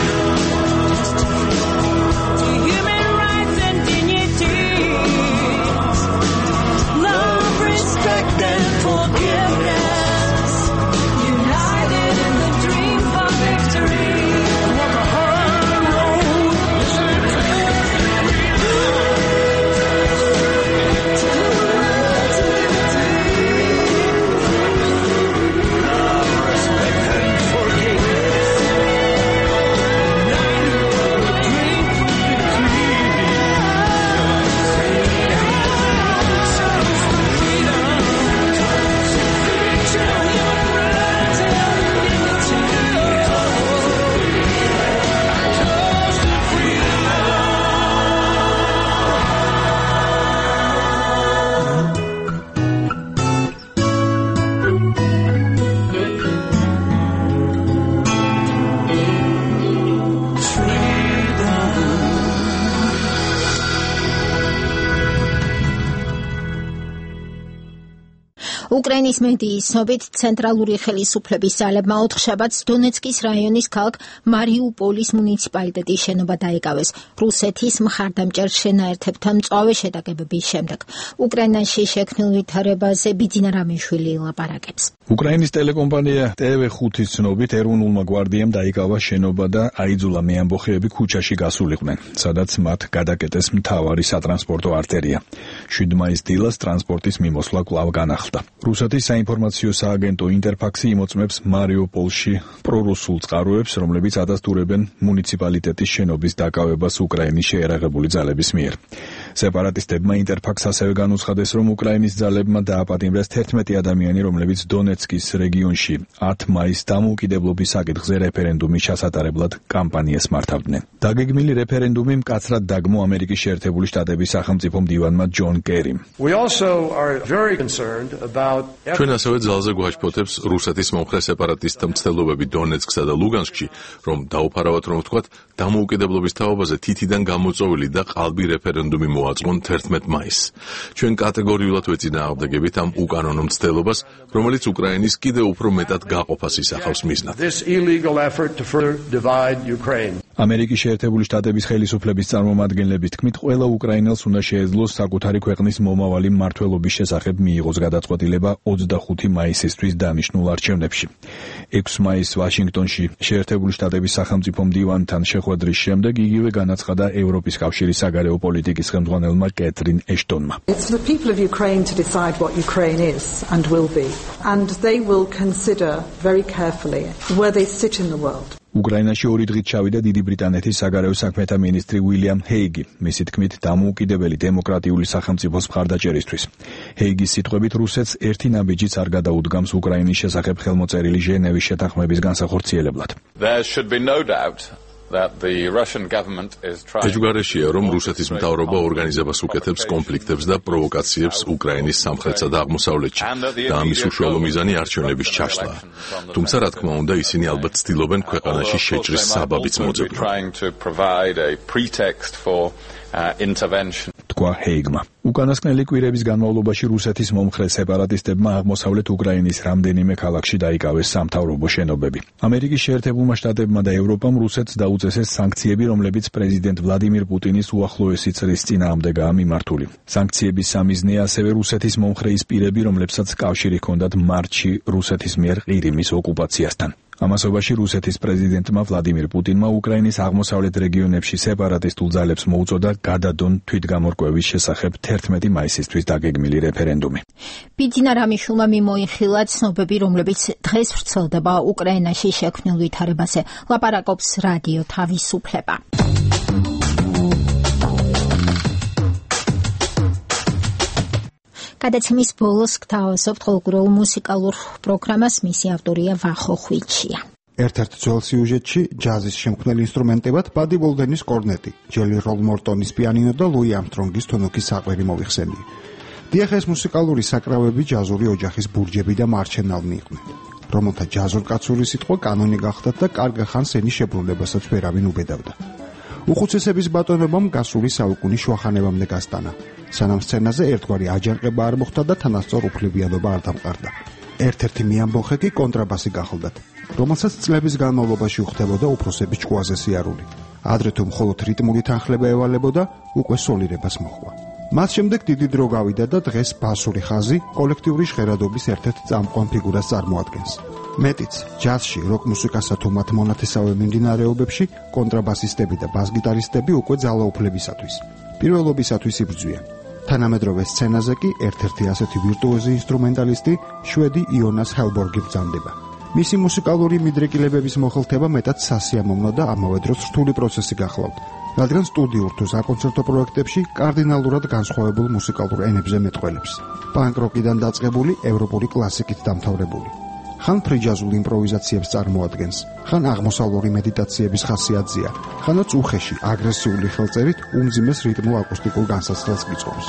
to human rights and dignity, love, respect and forgiveness, united in the dream for victory. Walk უკრაინის მედიის ცნობით ცენტრალური ხელისუფლების ძალებმა ოთხშაბათს დონეცკის რაიონის ქალაქ მარიუპოლის მუნიციპალიტეტის შენობა დაიკავეს რუსეთის მხარდამჭერ შენაერთებთან მწვავე შეტაკებების შემდეგ. უკრაინაში შექმნილ ვითარებაზე ბიძინა რამიშვილი ლაპარაკებს. უკრაინის ტელეკომპანია ტე ვე ხუთის ცნობით ეროვნულმა გვარდიამ დაიკავა შენობა და აიძულა მეამბოხეები ქუჩაში გასულიყვნენ, სადაც მათ გადაკეტეს მთავარი სატრანსპორტო არტერია. შვიდ მაისს დილას ტრანსპორტის მიმოსვლა კვლავ განახლდა. რუსეთის საინფორმაციო სააგენტო ინტერფაქსი იმოწმებს მარიუპოლში პრორუსულ წყაროებს, რომლებიც ადასტურებენ მუნიციპალიტეტის შენობის დაკავებას უკრაინის შეერაღებული ძალების მიერ. სეპარატისტებმა ინტერფაქსს ასევე განუცხადეს, რომ უკრაინის ძალებმა დააპატიმრეს თერთმეტი ადამიანი, რომლებიც დონეცკის რეგიონში ათ მაისს დამოუკიდებლობის საკითხზე რეფერენდუმის ჩასატარებლად კამპანიას მართავდნენ. დაგეგმილი რეფერენდუმი მკაცრად დაგმო ამერიკის შეერთებული შტატების სახელმწიფო მდივანმა ჯონ კერიმ. ჩვენ ასევე ძალზე გვაჩვენებს რუსეთის მომხრე სეპარატისტთა მცდელობები დონეცკსა და ლუგანსკში, რომ დაუფარავად რომ ვთქვათ, დამოუკიდებლობის თაობაზე თითიდან გამოწვეული და ყალბი რეფერენდუმი მოაწყონ თერთმეტ მაისს. ჩვენ კატეგორიულად ვეწინააღმდეგებით ამ უკანონო მცდელობას, რომელიც უკრაინის კიდევ უფრო მეტად გაყოფას ისახავს მიზნად. ამერიკის შეერთებული შტატების ხელისუფლების წარმომადგენლების თქმით, ყველა უკრაინელს უნდა შეეძლოს საკუთარი ქვეყნის მომავალი მმართველობის შესახებ მიიღოს გადაწყვეტილება ოცდახუთი მაისისთვის დანიშნულ არჩევნებში. ექვსი მაისს ვაშინგტონში შეერთებული შტატების სახელმწიფო მდივანთან შეხვედრის შემდეგ იგივე განაცხადა ევროპის კავშირის საგარეო პოლიტიკის ხელმძღვანელმა კეთრინ ეშტონმა. It's the people of Ukraine to decide what Ukraine is and will be, and they will consider very carefully where they sit in the world. უკრაინაში ორი დღით ჩავიდა დიდი ბრიტანეთის საგარეო საქმეთა მინისტრი უილიამ ჰეიგი, მისი თქმით დამოუკიდებელი დემოკრატიული სახელმწიფოს მხარდაჭერისთვის. ჰეიგის სიტყვებით, რუსეთს ერთი ნაბიჯიც არ გადაუდგამს უკრაინის შესახებ ხელმოწერილი ჟენევის შეთანხმების განსახორციელებლად. There should be no doubt that the Russian government is trying ეჯგარეშია, რომ რუსეთის მთავრობა ორგანიზებას უკეთებს კონფლიქტებს და პროვოკაციებს უკრაინის სამხრეთსა და აღმოსავლეთში და ამის უშუალო მიზანი არჩევნების ჩაშლაა. თუმცა, რა თქმა უნდა, ისინი ალბათ ცდილობენ ქვეყანაში შეჭრის საბაბიც მოძებნონ. თქვა ჰეიგმა. უკანასკნელი კვირების განმავლობაში რუსეთის მომხრე სეპარატისტებმა აღმოსავლეთ უკრაინის რამდენიმე ქალაქში დაიკავეს სამთავრობო შენობები. ამერიკის შეერთებულმა შტატებმა და ევროპამ რუსეთს დაუწესეს სანქციები, რომლებიც პრეზიდენტ ვლადიმირ პუტინის უახლოესი წრის წინააღმდეგაა მიმართული. სანქციების სამიზნეა ასევე რუსეთის მომხრე ის პირები, რომლებსაც კავშირი ჰქონდათ მარტში რუსეთის მიერ ყირიმის ოკუპაციასთან. ამასობაში რუსეთის პრეზიდენტმა ვლადიმირ პუტინმა უკრაინის აღმოსავლეთ რეგიონებში სეპარატისტულ ძალებს მოუწოდა გადადონ თვითგამორკვევის შესახებ თერთმეტი მაისისთვის დაგეგმილი რეფერენდუმი. ბიძინა რამიშვილმა მიმოიხილა ცნობები, რომლებიც დღეს ვრცელდება უკრაინაში შექმნილ ვითარებაზე. ლაპარაკობს რადიო თავისუფლება. გადაცემის ბოლოს გთავაზობთ ხოლმე მუსიკალურ პროგრამას, მისი ავტორია ვახო ხვიჩია. ერთ-ერთ ძველ სიუჟეტში ჯაზის შემქმნელი ინსტრუმენტებად ბადი ვოლდენის კორნეტი, ჯელი როლ მორტონის პიანინო და ლუი ამსტრონგის თუნუქის საყვირი მოიხსენია. დიახ, ეს მუსიკალური საკრავები ჯაზური ოჯახის ბურჯები და მარჩენალნი იყვნენ, რომელთა ჯაზურ-კაცური სიტყვა კანონი გახდათ და კარგ ხანს ენის შებრუნებასაც ვერავინ უბედავდა. უხუცესების ბატონობამ გასული საუკუნის შუახანებამდე გასტანა, სანამ სცენაზე ერთგვარი აჯანყება არ მოხდა და თანასწორ უფლებიანობა არ დამყარდა. ერთ-ერთი მეამბოხე კი კონტრაბასი გახლდათ, რომელსაც წლების განმავლობაში უხდებოდა უფროსების ჭკუაზე სიარული. ადრე თუ მხოლოდ რიტმული თანხლება ევალებოდა, უკვე სოლირებას მოჰყვა. მას შემდეგ დიდი დრო გავიდა და დღეს ბასური ხაზი კოლექტიური ჟღერადობის ერთ-ერთ წამყვან ფიგურას წარმოადგენს. მეტიც, ჯაზში, როკ მუსიკასა თუ მათ მონათესავე მიმდინარეობებში კონტრაბასისტები და ბას-გიტარისტები უკვე ძალაუფლებისათვის, პირველობისათვის იბრძვიან. თანამედროვე სცენაზე კი ერთ-ერთი ასეთი ვირტუოზი ინსტრუმენტალისტი შვედი იონას ჰელბორგი ბრძანდება. მისი მუსიკალური მიდრეკილებების მოხელთება მეტად სასიამოვნო და ამავე დროს რთული პროცესი გახლავთ, რადგან სტუდიურ თუ საკონცერტო პროექტებში კარდინალურად განსხვავებულ მუსიკალურ ენებზე მეტყველებს. პანკ როკიდან დაწყებული ევროპული კლასიკით დამთავრებული. ხან ფრიჯაზულ იმპროვიზაციებს წარმოადგენს, ხან აღმოსავლური მედიტაციების ხასიათზეა, ხანაც უხეში აგრესიული ხელწერით უმძიმეს რიტმულ აკუსტიკურ განსაცდელს გიწყობს.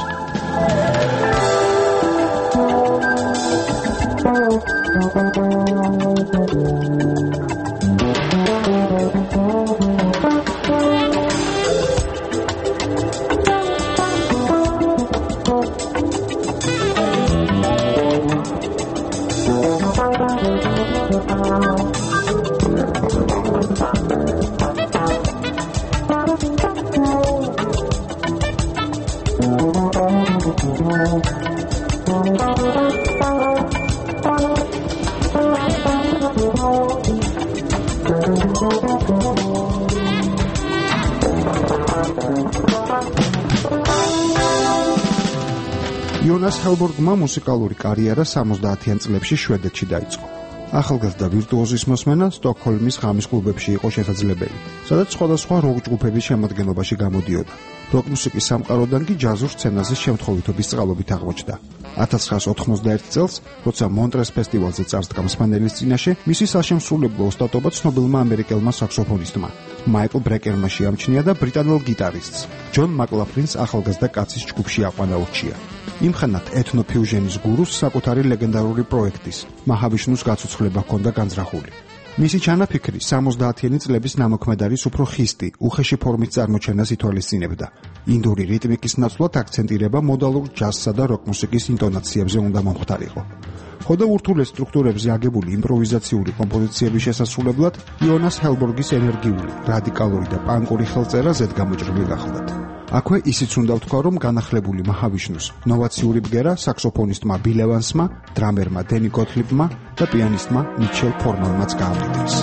იონას ჰელბორგმა მუსიკალური კარიერა სამოცდაათიან წლებში შვედეთში დაიწყო. ახალგაზრდა ვირტუოზის მოსმენა სტოკჰოლმის ღამის კლუბებში იყო შესაძლებელი, სადაც სხვადასხვა როკ ჯგუფების შემადგენლობაში გამოდიოდა. როკ მუსიკის სამყაროდან კი ჯაზურ სცენაზე შემთხვევითობის წყალობით აღმოჩნდა. ათას ცხრაასი ოთხმოცდაერთი წელს, როცა მონტრეს ფესტივალზე წარსდგა მსმენელის წინაშე, მისი საშემსრულებლო ოსტატობა ცნობილმა ამერიკელმა საქსოფონისტმა მაიკლ ბრეკერმა შეამჩნია და ბრიტანელ გიტარისტს ჯონ მაკლაფლინს ახალგაზრდა კაცის ჯგუფში აყვანა ურჩია. იმხანად ეთნოფიუჟენის გურუს საკუთარი ლეგენდარული პროექტის მაჰავიშნუს გაცოცხლება ჰქონდა განზრახული. მისი ჩანაფიქრი სამოცდაათიანი წლების ნამოქმედარის უფრო ხისტი, უხეში ფორმის წარმოჩენას ითვალისწინებდა. ინდური რიტმიკის ნაცვლად აქცენტირება მოდალურ ჯაზსა და როკ მუსიკის ინტონაციებზე უნდა მომხდარიყო. ხოდა ურთულეს სტრუქტურებზე აგებული იმპროვიზაციული კომპოზიციების შესასრულებლად იონას ჰელბორგის ენერგიული, რადიკალური და პანკური ხელწერა ზედგამოჭრილი გახლდათ. აქვე ისიც უნდა ვთქვა, რომ განახლებული მაჰავიშნუს ნოვაციური ბგერა საქსოფონისტმა ბილ ევანსმა, დრამერმა დენი გოთლიბმა და პიანისტმა მიჩელ ფორმალმაც გაამტკიცეს.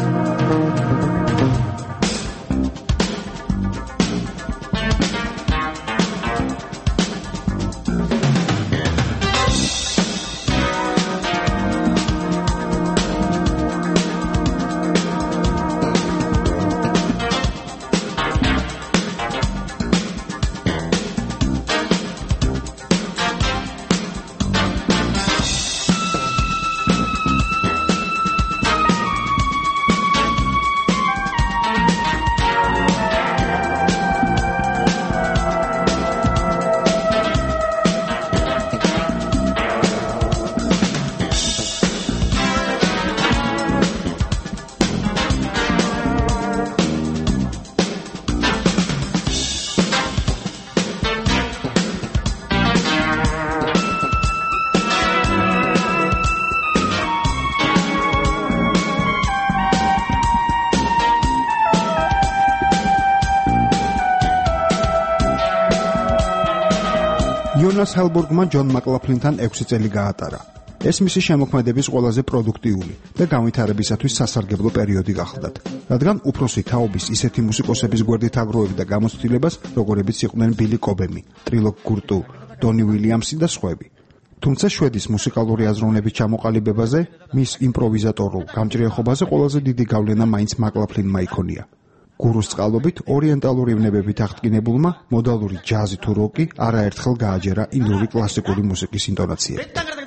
იონას ჰელბორგმა ჯონ მაკლაფლინთან ექვსი წელი გაატარა. ეს მისი შემოქმედების ყველაზე პროდუქტიული და განვითარებისათვის სასარგებლო პერიოდი გახლდათ, რადგან უფროსი თაობის ისეთი მუსიკოსების გვერდით აგროვებდა გამოცდილებას, როგორებიც იყვნენ ბილი კობემი, ტრილოკ გურტუ, დონი უილიამსი და სხვები. თუმცა შვედის მუსიკალური აზროვნების ჩამოყალიბებაზე, მის იმპროვიზატორულ გამჭრიახობაზე ყველაზე დიდი გავლენა მაინც მაკლაფლინმა იქონია. გურუს წყალობით ორიენტალური ვნებებით აღტკინებულმა მოდალური ჯაზი თუ როკი არაერთხელ გააჯერა ინდური კლასიკური მუსიკის ინტონაციები.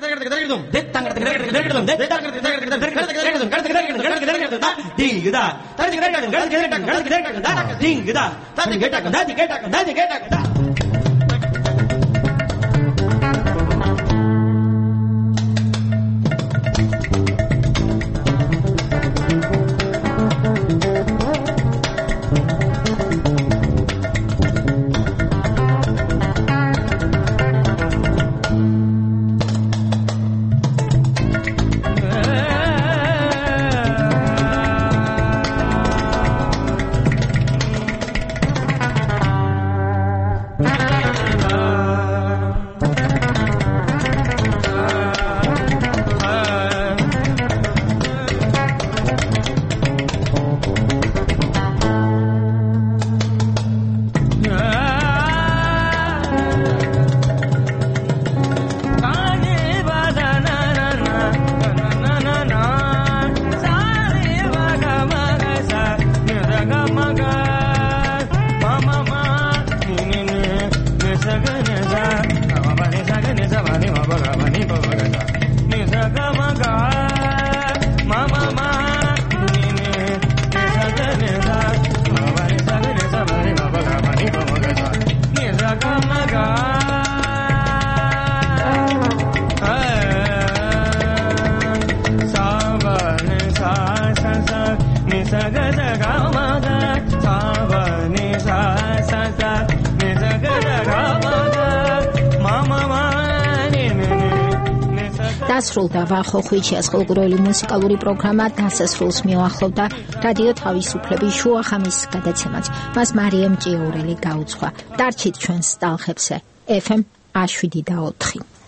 დასრულდა ვახო ხვიჩიას ხალხური მუსიკალური პროგრამა დასასრულს მიუახლოვდა რადიო თავისუფლების შუახამის გადაცემაც. მას მარიამ ჭიაურელი გაუძღვა. დარჩით ჩვენს სტალხებზე. ეფ ემ ა შვიდი და ოთხი.